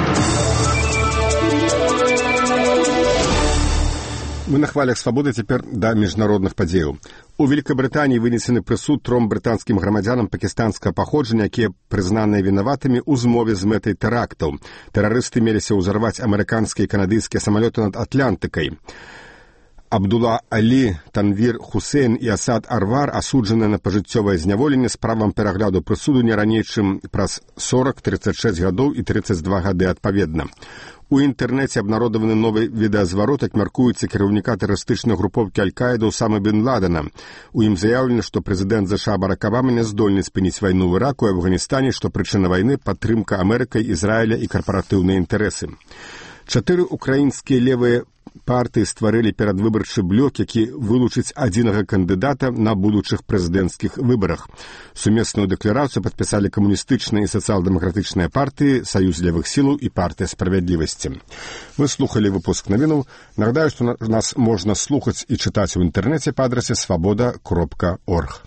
Мы на хвалях свабоды цяпер да міжнародных падзеяў. У Великабрытаніі вынесены прысуд тром брытанскім грамадзянам пакістанскага паходжання, якія прызнаныя вінаватымі ў змове з мэтай тэрактаў. Тэрарысты меліся ўзарваць амерыканскія і канадыйскія самалёты над Атлантыкай. Абдула Алі, Танвір Хусейн і Асад Арвар асуджаныя на пажыццёвае зняволенне з правам перагляду прысуду не раней, чым праз сорок, тридцать шесть гадоў і тридцать два гады адпаведна. У інтэрнэце абнародаваны новы відэазварот, як мяркуецца кіраўніка тэрарыстычнай групоўкі Аль-Каіда Усамы бен Ладена. У ім заявлена, што прэзідэнт ЗША Барак Абама не здольны спыніць вайну ў Іраку і Афганістане, што прычына вайны падтрымка Амерыкай, Ізраіля і карпаратыўныя інтарэсы. Чатыры украінскія левыя партыі стварылі перадвыбарчы блок, які вылучыць адзінага кандыдата на будучых прэзідэнцкіх выбарах. Сумесную дэкларацыю падпісалі камуністычныя і сацыял-дэмакратычныя партыі, Саюз левых сілаў і партыя справядлівасці. Вы слухалі выпуск навінаў. Нагадаю, што нас можна слухаць і чытаць у інтэрнэце па адрасе свабода кропка орг.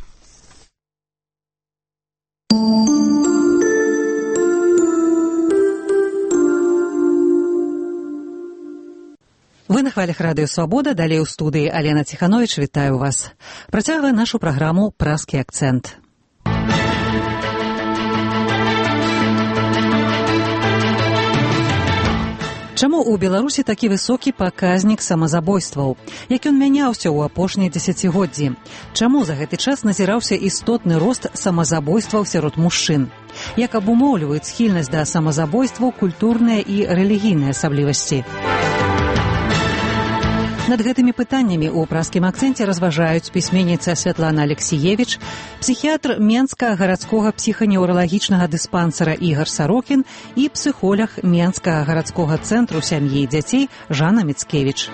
Вы на хвалях Радыё Свабода, далей у студыі Алена Ціхановіч, вітаю вас. Працягвае нашу праграму «Празкі акцэнт». Чаму ў Беларусі такі высокі паказнік самазабойстваў? Як ён мяняўся ў апошнія дзесяцігоддзі? Чаму за гэты час назіраўся істотны рост самазабойстваў сярод мужчын? Як абумоўліваюць схільнасць да самазабойстваў культурныя і рэлігійныя асаблівасці? Над гэтымі пытаннямі ў празкім акцэнце разважаюць пісьменніца Святлана Алексіевіч, псіхіятр Менскага гарадскога псіханеўралагічнага дыспансера Ігар Сарокін і псіхолог Менскага гарадскога цэнтру сям'і і дзяцей Жанна Міцкевіч.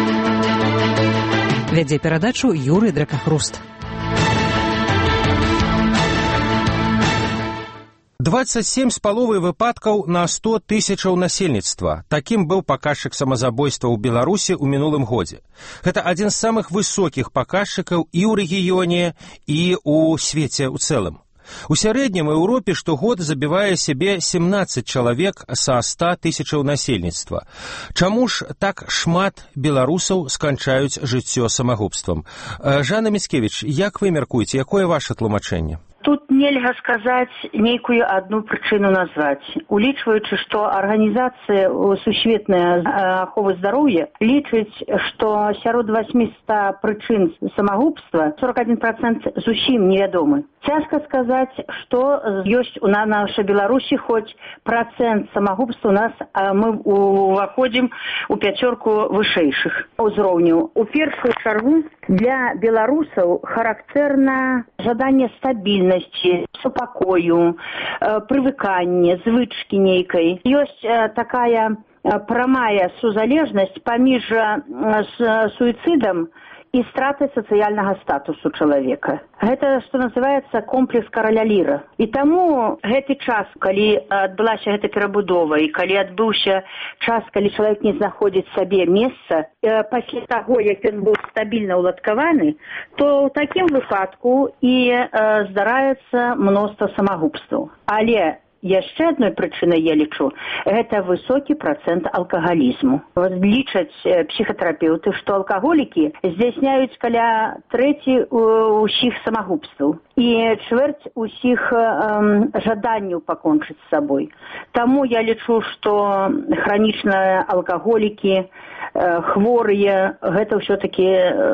Вядзе перадачу Юрый Дракахруст. двадцать семь з паловай выпадкаў на сто тысячаў насельніцтва. Такім быў паказчык самазабойства ў Беларусі ў мінулым годзе. Гэта адзін з самых высокіх паказчыкаў і ў рэгіёне, і ў свеце ў цэлым. У сярэднім Еўропе штогод забівае сябе семнаццаць чалавек са ста тысячаў насельніцтва. Чаму ж так шмат беларусаў сканчаюць жыццё самагубствам? Жанна Міцкевіч, як вы мяркуеце, якое ваше тлумачэнне? Тут не нельга сказаць нейкую одну прычыну назваць. Улічваючы, што арганізацыя сусветная аховы здароўя лічыць, што сярод восьмисот прычын самагубства сорок один процент зусім невядомы. Цяжка сказаць, што ёсць у нас нашай Беларусі хоць процент самагубства у нас, а мы уваходзім у пяцёрку вышэйшых узроўняў. У першую чаргу для беларусаў характэрна жаданне стабільнасці, супакою, прывыканне, звычкі нейкай. Ёсць такая прамая сузалежнасць паміж суіцыдам і стратай сацыяльнага статусу чалавека. Гэта, што называецца, комплекс караля Ліра. І таму гэты час, калі адбылася гэта перабудова, і калі адбыўся час, калі чалавек не знаходзіць сабе месца, пасля таго, як ён быў стабільна ўладкаваны, то ў такім выпадку і здараецца мноства самагубстваў. Але яшчэ адной прычынай, я лічу, гэта высокі працэнт алкагалізму. Лічаць псіхатэрапеўты, што алкаголікі здзяйсняюць каля трэці ўсіх самагубстваў і чвэрць усіх эм, жаданняў пакончыць з сабой. Таму я лічу, што хранічныя алкаголікі, хворыя, гэта ўсё-такі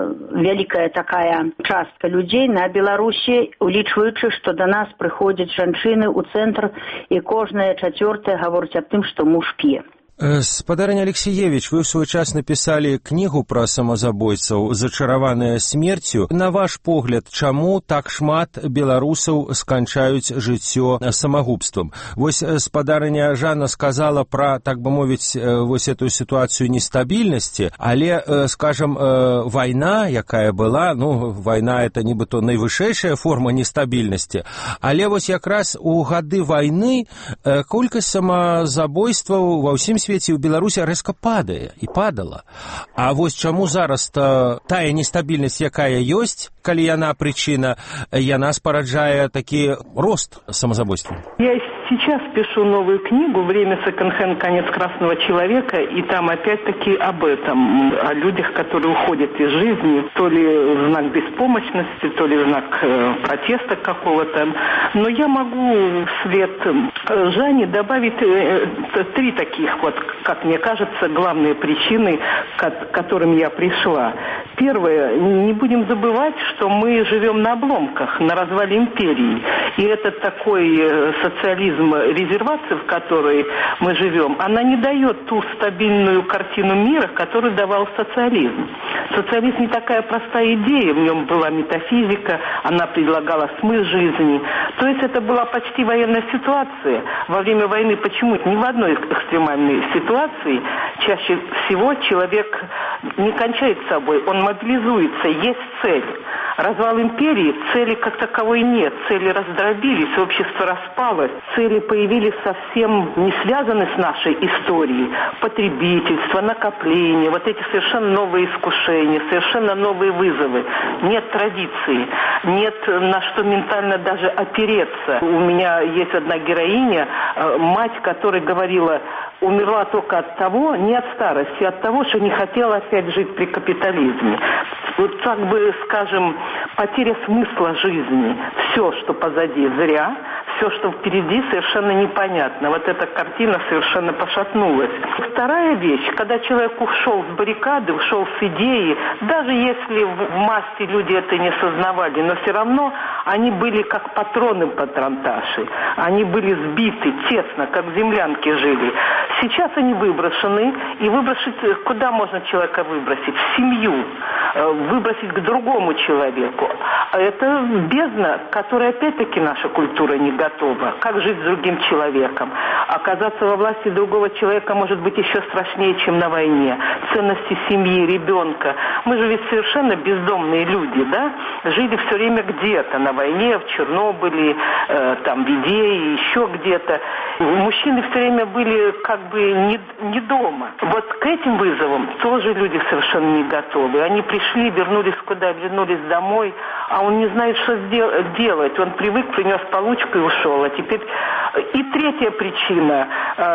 вялікая такая частка людзей на Беларусі, улічваючы, што да нас прыходзяць жанчыны ў цэнтр, і кожная чацвёртая гаворыць аб тым, што муж п'е. Спадарня Алексеевич, вы в свой час написали книгу про самозабойцаў «Зачараваная смерцю». На ваш погляд, чаму так шмат беларусаў сканчаюць жыццё самагубствам? Вось спадарня Жанна сказала про, так бы мовіць, вось эту ситуацию нестабильности, але, скажем, война, якая была, ну, война это нібыто найвышэйшая форма нестабильности, але вось якраз у гады войны колькасць самазабойстваў ва ўсім свеце ў Беларусі рэзка падае і падала. А вось чаму зараз-то тая нестабільнасць, якая ёсць, калі яна прычына, яна спараджае такі рост самозабойстваў? Я сейчас пишу новую книгу «Время секонд-хенд. Конец красного человека», и там опять-таки об этом, о людях, которые уходят из жизни, то ли в знак беспомощности, то ли в знак э, протеста какого-то. Но я могу вслед Жанне добавить э, три таких вот, как мне кажется, главные причины, к которым я пришла. Первое, не будем забывать, что мы живем на обломках, на развале империи. И этот такой социализм, резервации, в которой мы живем, она не дает ту стабильную картину мира, которую давал социализм. Социализм не такая простая идея, в нем была метафизика, она предлагала смысл жизни. То есть это была почти военная ситуация. Во время войны почему? Ни в одной экстремальной ситуации чаще всего человек не кончает собой, он мобилизуется, есть цель. Развал империи, цели как таковой нет, цели раздробились, общество распалось, цели появились совсем не связаны с нашей историей. Потребительство, накопление, вот эти совершенно новые искушения, совершенно новые вызовы. Нет традиции, нет на что ментально даже опереться. У меня есть одна героиня, мать, которая говорила: умерла только от того, не от старости, а от того, что не хотела опять жить при капитализме. Вот как бы, скажем, потеря смысла жизни. Все, что позади, зря. Все, что впереди, совершенно непонятно. Вот эта картина совершенно пошатнулась. Вторая вещь, когда человек ушел с баррикады, ушел с идеи, даже если в массе люди это не сознавали, но все равно они были как патроны патронташи. Они были сбиты тесно, как землянки жили. Сейчас они выброшены, и выбросить, куда можно человека выбросить? В семью, выбросить к другому человеку. Это бездна, которой опять-таки наша культура не готова. Как жить с другим человеком? Оказаться во власти другого человека может быть еще страшнее, чем на войне. Ценности семьи, ребенка. Мы же ведь совершенно бездомные люди, да? Жили все время где-то, на войне, в Чернобыле, э, там, в Идее, еще где-то. Мужчины все время были как бы не, не дома. Вот к этим вызовам тоже люди совершенно не готовы. Они пришли, вернулись куда? Вернулись домой, а он не знает, что делать. Он привык, принес получку и ушел. А теперь... И третья причина,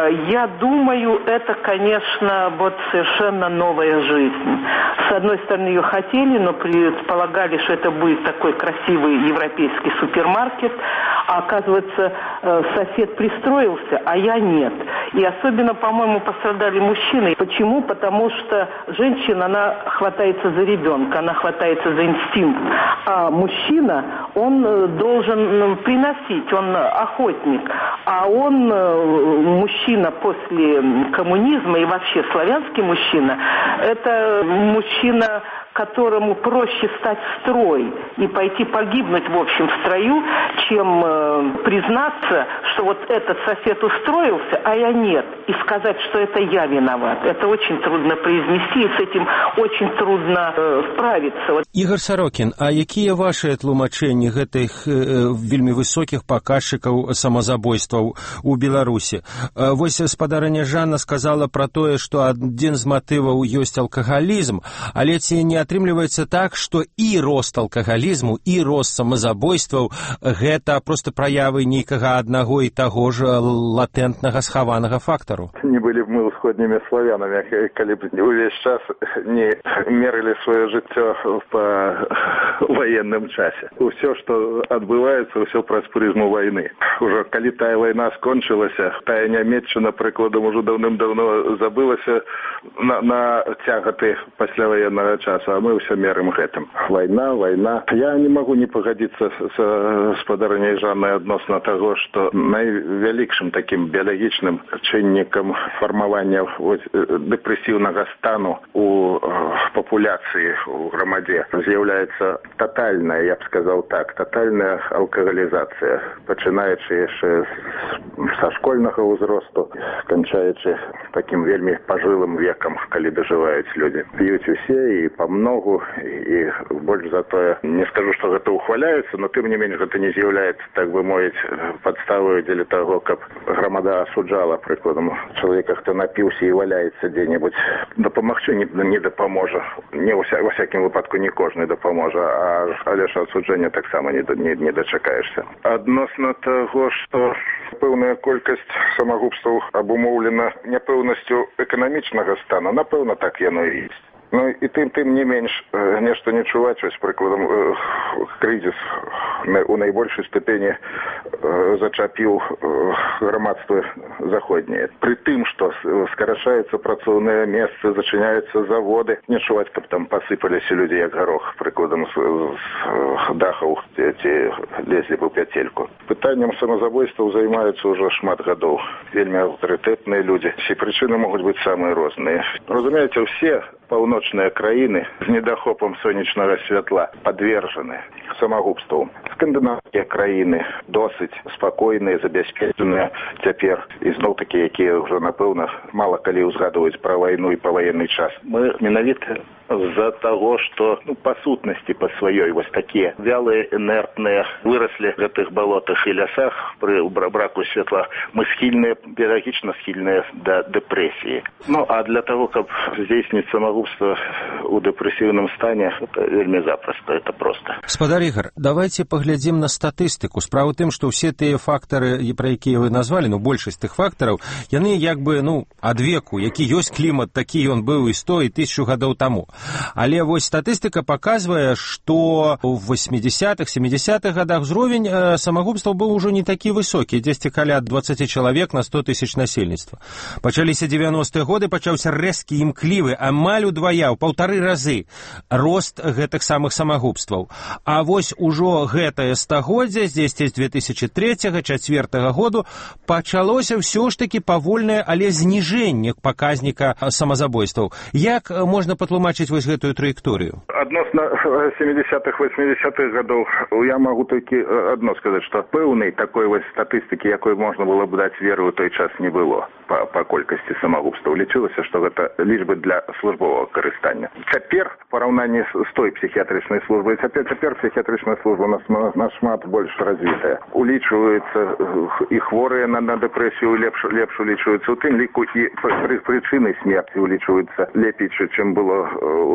я думаю, это, конечно, вот совершенно новая жизнь. С одной стороны, ее хотели, но предполагали, что это будет такой красивый европейский супермаркет, а оказывается, сосед пристроился, а я нет. И особенно, по-моему, пострадали мужчины. Почему? Потому что женщина, она хватается за ребенка, она хватается за инстинкт. А мужчина, он должен приносить, он охотник. А он, мужчина после коммунизма и вообще славянский мужчина, это мужчина, которому проще стать в строй и пойти погибнуть, в общем, в строю, чем э, признаться, что вот этот сосед устроился, а я нет, и сказать, что это я виноват. Это очень трудно произнести, и с этим очень трудно э, справиться. Вот. Ігор Сорокін, а якія вашыя тлумачэнні гэтых э, вельмі высокіх паказчыкаў самазабойстваў у Беларусі? Э, вось спадарыня Жанна сказала пра тое, што адзін з матываў ёсць алкагалізм, але ці не атрымліваецца так, што і рост алкагалізму, і рост самазабойстваў гэта проста праявы нейкага аднаго і таго ж латэнтнага схаванага фактару? Не былі б мы ўсходнімі славянамі, калі б увесь час не мерылі сваё жыццё па ваенным часе. Усё, што адбываецца, ўсё праз прызму вайны. Ужо калі тая вайна скончылася, тая нямецчына, прыкладам, ужо даўным-даўно забылася на, на цягаты пасляваеннага часу. А мы ўсё мерым гэтым. Вайна, вайна. Я не магу не пагадзіцца з спадарняй Жаннай адносна таго, што найвялікшым такім біялагічным чыннікам фармавання дэпрэсіўнага стану у папуляцыі, у грамадзе з'яўляецца татальная, я б сказаў так, татальная алкагалізацыя, пачынаючы яшчэ са школьнага ўзросту, канчаючы такім вельмі пажылым векам, калі дажываюць людзі. П'юць усе і па многу, і больш за тое, не скажу, што гэта ухваляецца, но тым не менш гэта не з'яўляецца, так бы мовіць, падставаю дзеля таго, каб грамада асуджала, прыкладам, чалавека, хто напіўся і валяецца дзе-небудзь. Дапамагчы не, не дапаможа. Не ва всякім выпадку не кожны дапаможа, а, але ж асуджэння таксама не, не, не дачакаешся. Адносна таго, што пэўная колькасць самагубстваў абумоўлена няпэўнасцю эканамічнага стану, напэўна, так яно і ёсць. Ну і тым тым не менш нешта не чуваць, вось прыкладам крызіс у найбольшай ступені зачапіў грамадства заходняе. Пры тым, што скарачаюцца працоўныя месцы, зачыняюцца заводы, не чуваць, каб там пасыпаліся людзі як гарох, прыкладам з, з дахаў ці лезлі б у пяцельку. Пытаннем самазабойстваў займаюцца ўжо шмат гадоў. Вельмі аўтарытэтныя людзі. Все прычыны могуць быць самыя розныя. Разумееце, усе паўночныя краіны з недахопам сонечнага святла падвержаны самагубству. Скандынаўскія краіны досыць спакойныя, забяспечаныя цяпер. І зноў-такі, якія ўжо, напэўна, мала калі ўзгадваюць пра вайну і паваенны час. Мы менавіта з-за таго, што ну, па сутнасці па сваёй вось такія вялыя, інертныя, выраслі в гэтых балотах і лясах пры браку святла, мы схільныя, біялагічна схільныя да дэпрэсіі. Ну, а для таго, каб здзейсніць самагубства у дэпрэсіўным стане, это вельмі запросто, это просто. Спадар Ігор, давайте паглядзім на статыстыку. Справа ў тым, што ўсе тыя фактары, пра якія вы назвалі, ну, большасць тых фактараў, яны як бы, ну, ад веку, які ёсць клімат, такі ён быў і сто, і тысячу гадоў таму. Але вось статыстыка паказвае, што ў восьмідзесятых, сямідзесятых гадах ўзровень самагубстваў быў ужо не такі высокі, дзесьці каля дваццаць чалавек на сто тысяч насельніцтва. Пачаліся дзевяностыя годы, пачаўся рэзкі, імклівы, амаль удвая, ў паўтары разы рост гэтых самых самагубстваў. А вось ужо гэтае стагоддзе, здесь з две тысячи трэцяга чацвёртага году, пачалося ўсё ж такі павольнае, але зніжэнне паказніка самазабойстваў. Як можна патлумачыць вось гэтую траекторыю? Адносна сямідзесятых, восьмідзесятых гадоў я магу толькі адно сказаць, што пэўнай такой вось статыстыкі, якой можна было б даць веру, у той час не было па, па колькасці самагубстваў. Лічылася, што гэта лічбы для службовага карыстання. Цяпер в параўнанні з той псіхіятрычнай службай, цяпер, цяпер псіхіятрычная служба у нас нашмат больш развітая. Улічваюцца і хворыя на, на дэпрэсію лепш, лепш улічваюцца, у тым ліку і прычыны смерці улічваюцца лепей, чым было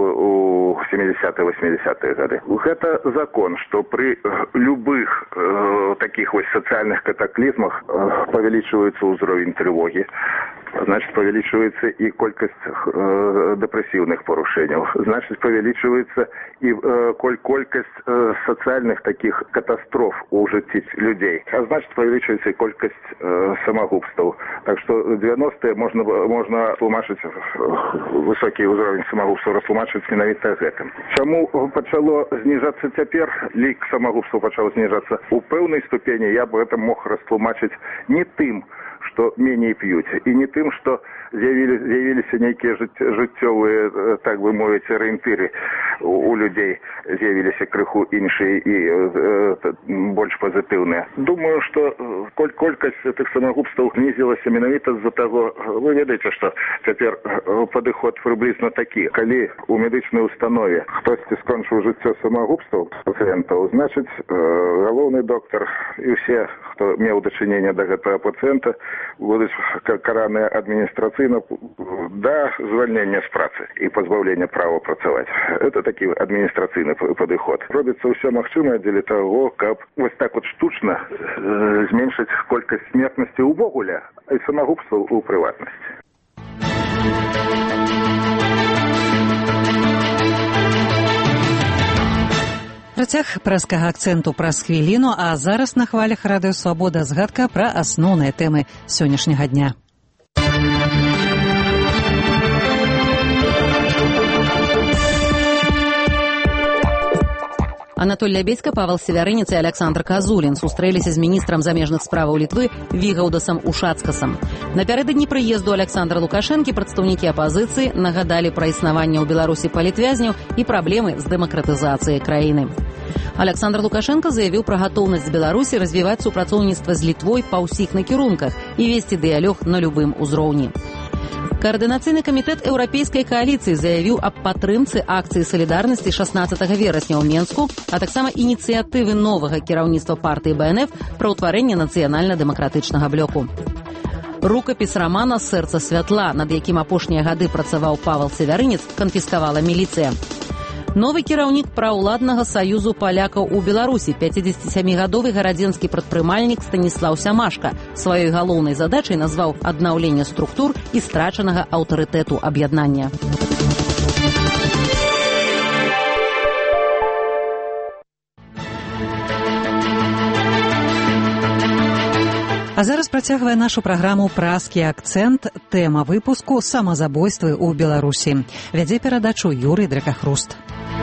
у семидесятые, восьмидесятые годы. Это закон, что при любых э, таких вот социальных катаклизмах э, повеличивается уровень тревоги, значит, павялічваецца і колькасць э, дэпрэсіўных парушэнняў, значит, павялічваецца і э, коль колькасць э, сацыяльных таких катастроф у жыцці людзей, а значит, павялічваецца і колькасць э, самагубстваў. Так што девяностые можна можна тлумачыць э, высокі ўзровень самагубстваў растлумачыць менавіта гэтым. Чаму пачало зніжацца цяпер, лік самагубстваў пачаў зніжацца у пэўнай ступені, я б гэта мог растлумачыць не тым, што меней п'юць, і не тым, што з'явілі, з'явіліся нейкія жыццёвыя, так бы мовіць, арыентыры у, у людзей, з'явіліся крыху іншыя і э, больш пазітыўныя. Думаю, што коль колькасць тых самагубстваў знізілася менавіта з-за таго, вы ведаеце, што цяпер падыход прыблізна такі. Калі у медычнай установе хтосьці скончыў жыццё самагубстваў пацыентаў, значыць, э, галоўны доктар і ўсе, хто меў дачыненне да гэтага пацыента, будуць караныя адміністрацыйна да звальнення з працы і пазбаўлення права працаваць. Это такі адміністрацыйны падыход. Робіцца ўсё магчымае дзеля таго, каб вось так вот штучна э, зменшыць колькасць смертнасці ўвогуле і самагубстваў у прыватнасці. Працяг прэскага акцэнту праз хвіліну, а зараз на хвалях Радыё Свабода згадка пра асноўныя тэмы сённяшняга дня. Анатоль Лябедзька, Павел Севярынец і Александр Казулін сустрэліся з міністрам замежных справаў Літвы Вігаўдасам Ушацкасам. Напярэдадні прыезду Александра Лукашэнкі прадстаўнікі апазіцыі нагадалі пра існаванне ў Беларусі палітвязняў і праблемы з дэмакратызацыяй краіны. Александр Лукашенко заявіў пра гатоўнасць Беларусі развіваць супрацоўніцтва з Літвой па ўсіх накірунках і весці дыялог на любым узроўні. Координацыйны камітэт еўрапейскай кааліцыі заявіў аб падтрымцы акцыі салідарнасці шаснаццатага верасня ў Менску, а таксама ініцыятывы новага кіраўніцтва партыі Бэ Эн Эф пра ўтварэнне нацыянальна-дэмакратычнага блоку. Рукапіс рамана «Сэрца святла», над якім апошнія гады працаваў Павел Севярынец, канфіскавала міліцыя. Новы кіраўнік праўладнага саюзу палякаў у Беларусі, пяцідзесяцісямігадовы гарадзенскі прадпрымальнік Станіслаў Сямашка, сваёй галоўнай задачай назваў аднаўленне структур і страчанага аўтарытэту аб'яднання. А зараз працягвае нашу праграму «Празкі акцэнт». Тэма выпуску «Самазабойствы ў Беларусі». Вядзе перадачу Юрый Дракахруст.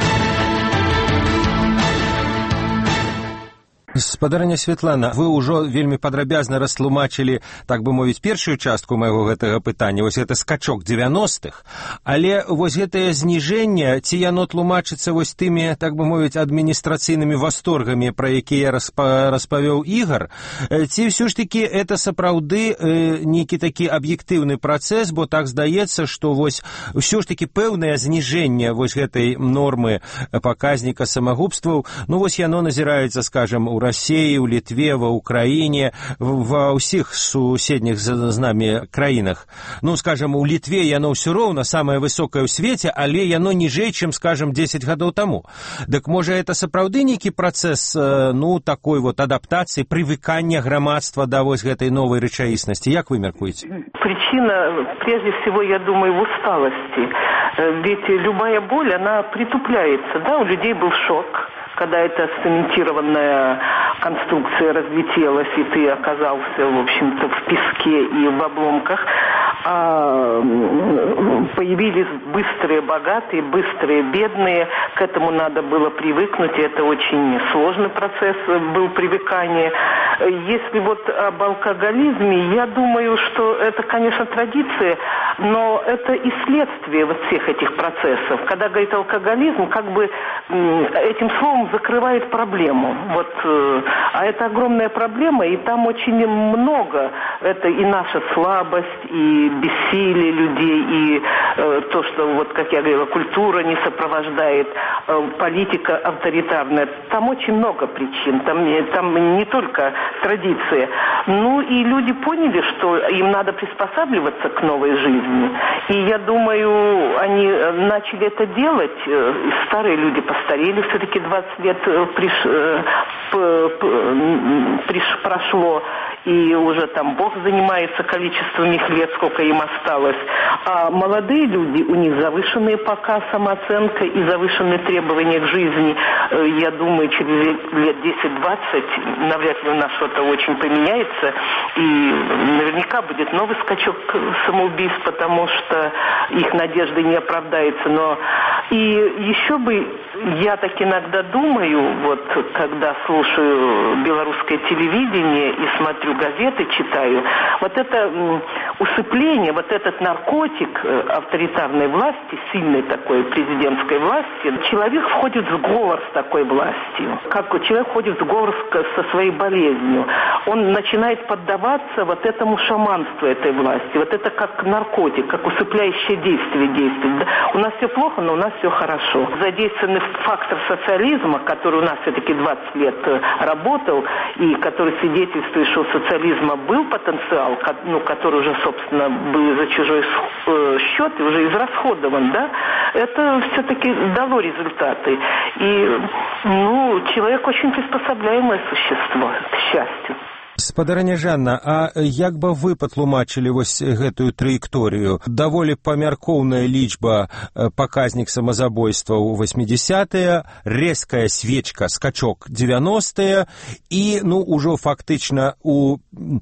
Спадарня Святлана, вы ўжо вельмі падрабязна растлумачылі, так бы мовіць, першую частку майго гэтага пытання, вось гэта скачок дзевяностых, але вось гэтае зніжэнне, ці яно тлумачыцца вось тымі, так бы мовіць, адміністрацыйнымі восторгамі, пра якія распа, распавёў Ігар, ці ўсё ж такі это сапраўды э, нейкі такі аб'ектыўны працэс, бо так здаецца, што вось ўсё ж такі пэўнае зніжэнне вось гэтай нормы паказніка самагубстваў, ну вось яно назіраецца, скажем, у России, у Литве, в Украине, во ўсіх суседніх з нами краінах. Ну, скажем, у Литве яно ўсё роўна самае высокае ў свеце, але яно ніжэй, чым, скажем, дзесяць гадоў таму. Дык, можа, это сапраўды нейкі працэс, ну, такой вот адаптацыі, прывыкання грамадства да вось гэтай новай рэчаіснасці. Як вы мяркуеце? Причина, прежде всего, я думаю, в усталости. Ведь любая боль, она притупляется, да, у людей был шок, когда эта цементированная конструкция разлетелась, и ты оказался, в общем-то, в песке и в обломках. А появились быстрые богатые, быстрые бедные. К этому надо было привыкнуть, и это очень сложный процесс был привыкания. Если вот об алкоголизме, я думаю, что это, конечно, традиция, но это и следствие вот всех этих процессов. Когда говорит алкоголизм, как бы этим словом закрывает проблему. Вот, а это огромная проблема, и там очень много. Это и наша слабость, и бессилие людей, и э, то, что, вот, как я говорила, культура не сопровождает, э, политика авторитарная. Там очень много причин, там, там не только традиции. Ну и люди поняли, что им надо приспосабливаться к новой жизни. И я думаю, они начали это делать. Старые люди постарели, все-таки двадцать лет приш, приш, прошло. и уже там Бог занимается количеством их лет, сколько им осталось. А молодые люди, у них завышенные пока самооценка и завышенные требования к жизни. Я думаю, через лет десять-двадцать навряд ли у нас что-то очень поменяется, и наверняка будет новый скачок самоубийств, потому что их надежды не оправдаются. Но и еще бы, я так иногда думаю, вот когда слушаю белорусское телевидение и смотрю газеты, читаю, вот это усыпление, вот этот наркотик авторитарной власти, сильной такой президентской власти, человек входит в сговор с такой властью, как человек входит в сговор со своей болезнью. Он начинает поддаваться вот этому шаманству этой власти. Вот это как наркотик, как усыпляющее действие действует. Да? У нас все плохо, но у нас все хорошо. Задействованный фактор социализма, который у нас все-таки двадцать лет работал, и который свидетельствует, что у социализма был потенциал, ну, который уже, собственно, был за чужой счет и уже израсходован, да, это все-таки дало результаты. И, ну, человек очень приспособляемое существо, к счастью. Спадарыня Жанна, а як бы вы патлумачылі вось гэтую траекторию? Даволі памяркоўная лічба паказнік самазабойства ў восьмидесятые, резкая свечка, скачок девяностые, і, ну, ужо фактычна у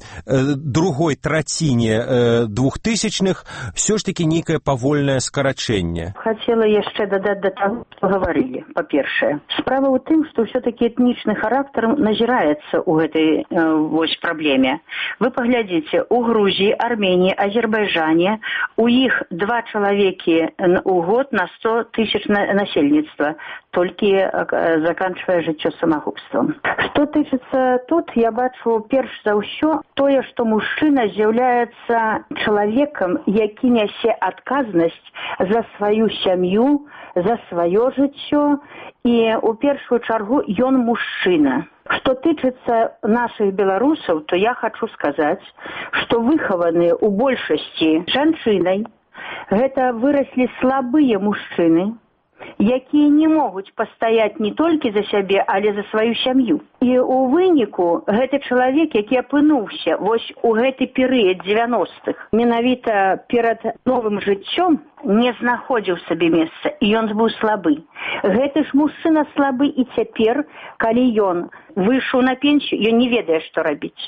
другой траціне двухтысячных все ж таки нейкае павольнае скарачэнне. Хотела яшчэ дадаць да таго, што гаварылі. Па-першае, справа ў тым, што ўсё-таки этнічны характар назіраецца ў гэтай вось праблеме. Вы паглядзіце, у Грузіі, Арменіі, Азербайджане у іх два чалавекі у год на сто тысяч насельніцтва, толькі заканчвае жыццё самагубствам. Што тычыцца тут, я бачу перш за ўсё тое, што мужчына з'яўляецца чалавекам, які нясе адказнасць за сваю сям'ю, за сваё жыццё, і у першую чаргу ён мужчына. Што тычыцца нашых беларусаў, то я хочу сказаць, што выхаваныя ў большасці жанчынай, гэта выраслі слабыя мужчыны, якія не могуць пастаяць не толькі за сябе, але за сваю сям'ю. І у выніку гэты чалавек, які апынуўся вось у гэты перыяд девяностых, менавіта перад новым жыццём, не знаходзіў сабе месца, і ён быў слабы. Гэты ж мужчына слабы і цяпер, калі ён выйшаў на пенсію, ён не ведае, што рабіць.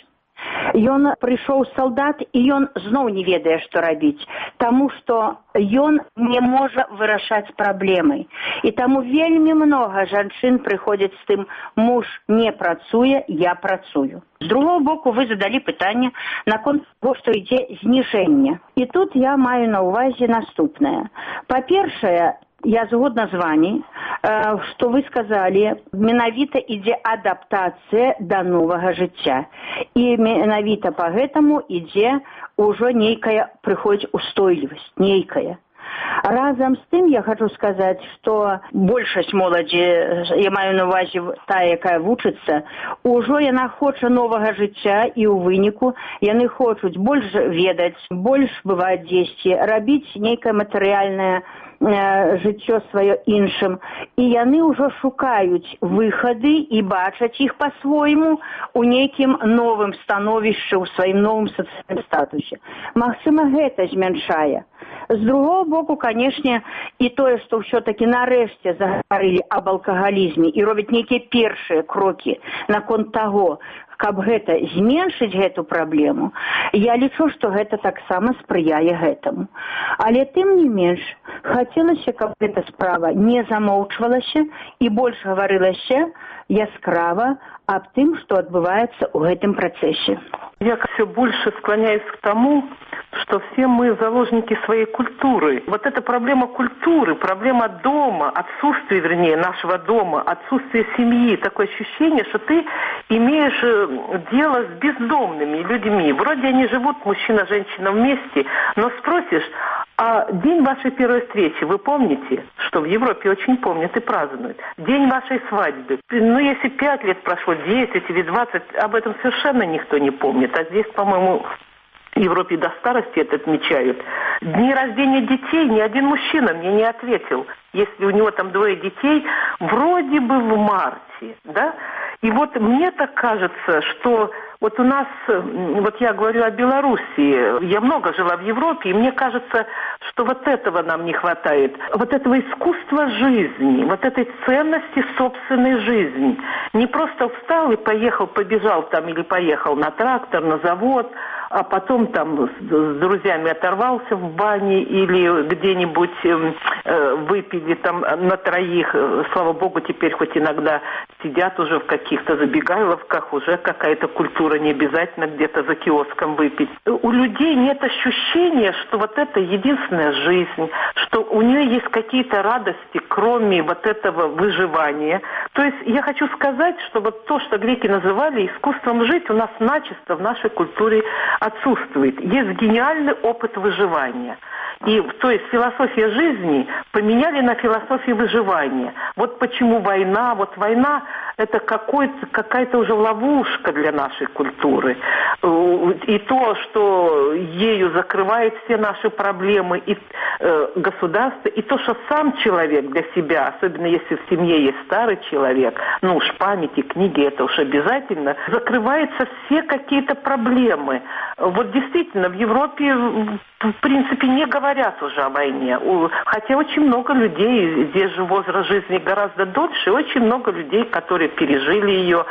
Ён прыйшоў салдат, і ён зноў не ведае, што рабіць, таму што ён не можа вырашаць праблемы. І таму вельмі многа жанчын прыходзяць з тым: муж не працуе, я працую. З другого боку, вы задалі пытанне наконт того, што ідзе зніжэнне. І тут я маю на ўвазе наступнае. Па-першае, я згодна з вами, што вы сказалі, менавіта ідзе адаптацыя да новага жыцця. І менавіта па гэтаму ідзе ўжо нейкая, прыходзіць устойлівасць, нейкая. Разам з тым я хочу сказаць, што большасць моладзі, я маю на ўвазе тая, якая вучыцца, ужо яна хоча новага жыцця, і ў выніку яны хочуць больш ведаць, больш бываць дзесьці, рабіць нейкае матэрыяльнае жыццё сваё іншым, і яны ўжо шукаюць выхады і бачаць іх па-свойму у нейкім новым становішчы, у сваім новым сацыяльным статусе. Магчыма, гэта змяншае. З другого боку, канешне, і тое, што ўсё-такі нарэшце загаварылі аб алкагалізме і робяць нейкія першыя крокі наконт таго, каб гэта зменшыць гэту праблему, я лічу, што гэта таксама спрыяе гэтаму. Але тым не менш, хацелася, каб эта справа не замоўчвалася і больш гаварылася яскрава об тым, что отбывается в этом процессе. Я все больше склоняюсь к тому, что все мы заложники своей культуры. Вот эта проблема культуры, проблема дома, отсутствие, вернее, нашего дома, отсутствие семьи, такое ощущение, что ты имеешь дело с бездомными людьми. Вроде они живут, мужчина, женщина вместе, но спросишь, а день вашей первой встречи, вы помните, что в Европе очень помнят и празднуют? День вашей свадьбы. Ну, если пять лет прошло, десять или двадцать, об этом совершенно никто не помнит. А здесь, по-моему, в Европе до старости это отмечают. Дни рождения детей ни один мужчина мне не ответил. Если у него там двое детей, вроде бы в марте, да? И вот мне так кажется, что Вот у нас, вот я говорю о Белоруссии, я много жила в Европе, и мне кажется, что вот этого нам не хватает. Вот этого искусства жизни, вот этой ценности собственной жизни. Не просто встал и поехал, побежал там или поехал на трактор, на завод, а потом там с, с друзьями оторвался в бане или где-нибудь э, выпили там на троих. Слава богу, теперь хоть иногда сидят уже в каких-то забегайловках, уже какая-то культура, не обязательно где-то за киоском выпить. У людей нет ощущения, что вот это единственная жизнь, что у нее есть какие-то радости, кроме вот этого выживания. То есть я хочу сказать, что вот то, что греки называли искусством жить, у нас начисто в нашей культуре отсутствует. Есть гениальный опыт выживания. И, то есть, философия жизни поменяли на философию выживания. Вот почему война, вот война это какой-то, какая-то уже ловушка для нашей культуры. И то, что ею закрывает все наши проблемы и э, государство, и то, что сам человек для себя, особенно если в семье есть старый человек, ну уж памяти, книги, это уж обязательно, закрываются все какие-то проблемы. Вот действительно, в Европе, в принципе, не говорят уже о войне. Хотя очень много людей, здесь же возраст жизни гораздо дольше, очень много людей, которые пережили ее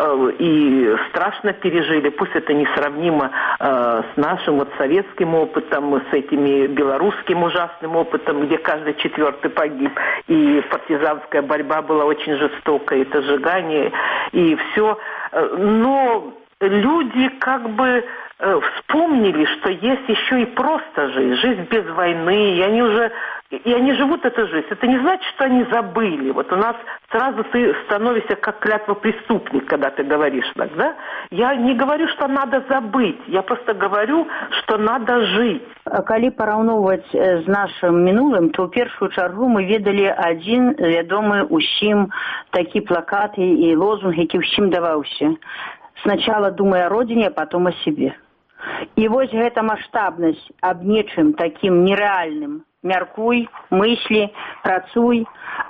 и страшно пережили. Пусть это несравнимо с нашим вот советским опытом, с этими белорусским ужасным опытом, где каждый четвертый погиб. И партизанская борьба была очень жестокая, это сжигание, и все. Но люди как бы вспомнили, что есть еще и просто жизнь, жизнь без войны, и они уже, и они живут эту жизнь. Это не значит, что они забыли. Вот у нас сразу ты становишься как клятвопреступник, когда ты говоришь так, да? Я не говорю, что надо забыть, я просто говорю, что надо жить. Калі параўноўваць з нашым мінулым, то ў першую чаргу мы ведалі адзін вядомы ўсім такі плакат і лозунг, які ўсім даваўся. Сначала думай о родине, а потом о себе. И вот эта масштабность об нечым таким нереальным. Мяркуй, мысли, працуй.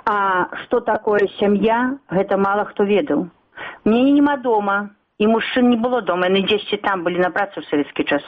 А что такое семья, это мало кто ведал. Мне нема дома, и мужчин не было дома, и десять там были на працу в советский час.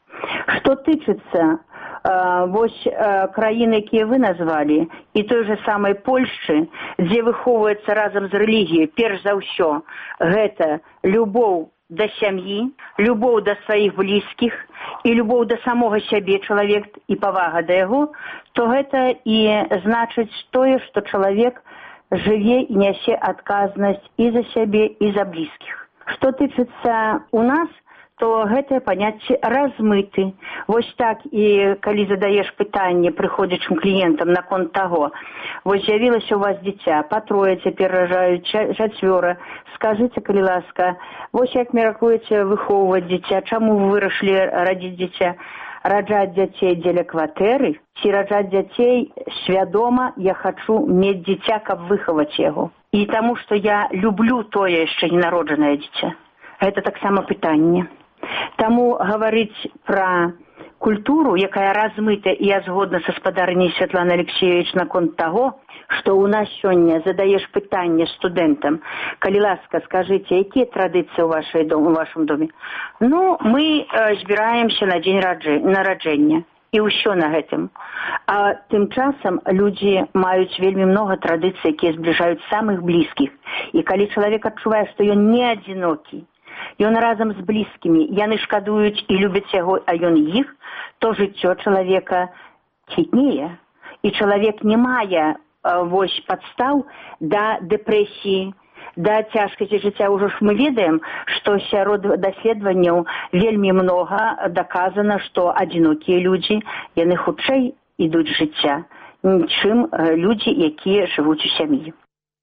Что тычется э, вось э, краіны, якія вы назвалі, і той же самой Польшчы, дзе выхоўваецца разам з рэлігіяй, перш за ўсё, гэта любоў да сям'і, любоў да сваіх блізкіх і любоў да самога сябе чалавек і павага да яго, то гэта і значыць тое, што чалавек жыве і нясе адказнасць і за сябе, і за блізкіх. Што тычыцца у нас, то гэтае паняцце размыты. Вось так і калі задаеш пытанне прыходзячым кліентам наконт таго, вось з'явілася у вас дзіця, па трое цяпер ражаюць, чацвёра. Скажыце, калі ласка, вось як мяркуеце выхоўваць дзіця, чаму вы вырашылі радзіць дзіця? Раджаць дзяцей дзеля кватэры, ці раджаць дзяцей свядома, я хачу мець дзіця, каб выхаваць яго. І таму, што я люблю тое яшчэ ненароджанае дзіця. Гэта таксама пытанне. Таму гаварыць пра культуру, якая размыта, і я згодна са спадарняй Святланы Алексеевич наконт таго, што ў нас сёння задаеш пытанне студэнтам, калі ласка, скажыце, якія традыцыі ў вашай дом, у вашым доме? Ну, мы э, збіраемся на дзень нараджэння, і ўсё на гэтым. А тым часам людзі маюць вельмі многа традыцый, якія збліжаюць самых блізкіх. І калі чалавек адчувае, што ён не адзінокі, ён разам з блізкімі, яны шкадуюць і любяць яго, а ён іх, то жыццё чалавека цвітнее. І чалавек не мае вось падстаў да дэпрэсіі, да цяжкасці жыцця. Ужо ж мы ведаем, што сярод даследаванняў вельмі многа даказана, што адзінокія людзі, яны хутчэй ідуць з жыцця, чым людзі, якія жывуць у сям'і.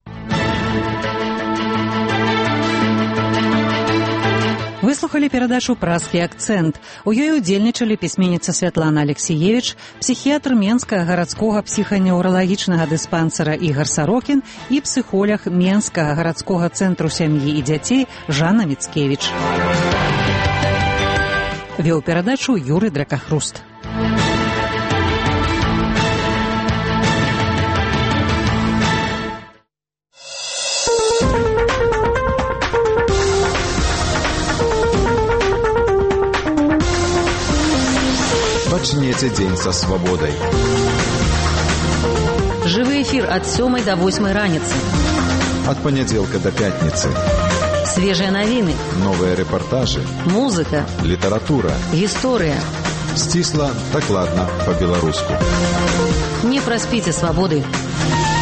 Выслухали перадачу «Празкі акцэнт». У ёй удзельнічалі пісьменніца Святлана Алексіевіч, псіхіятр Менскага гарадскога псіханеўралагічнага дыспансера Ігар Сарокін і псіхолог Менскага гарадскога цэнтру сям'і і дзяцей Жанна Міцкевіч. Вёў перадачу Юрый Дракахруст. пачнеце дзень са свабодай. Жывы эфір ад сёмай да восьмай раніцы. Ад панядзелка да пятніцы. Свежыя навіны. Новыя рэпартажы. Музыка. Літаратура. Гісторыя. Сцісла, дакладна, па-беларуску. Не праспіце свабоды.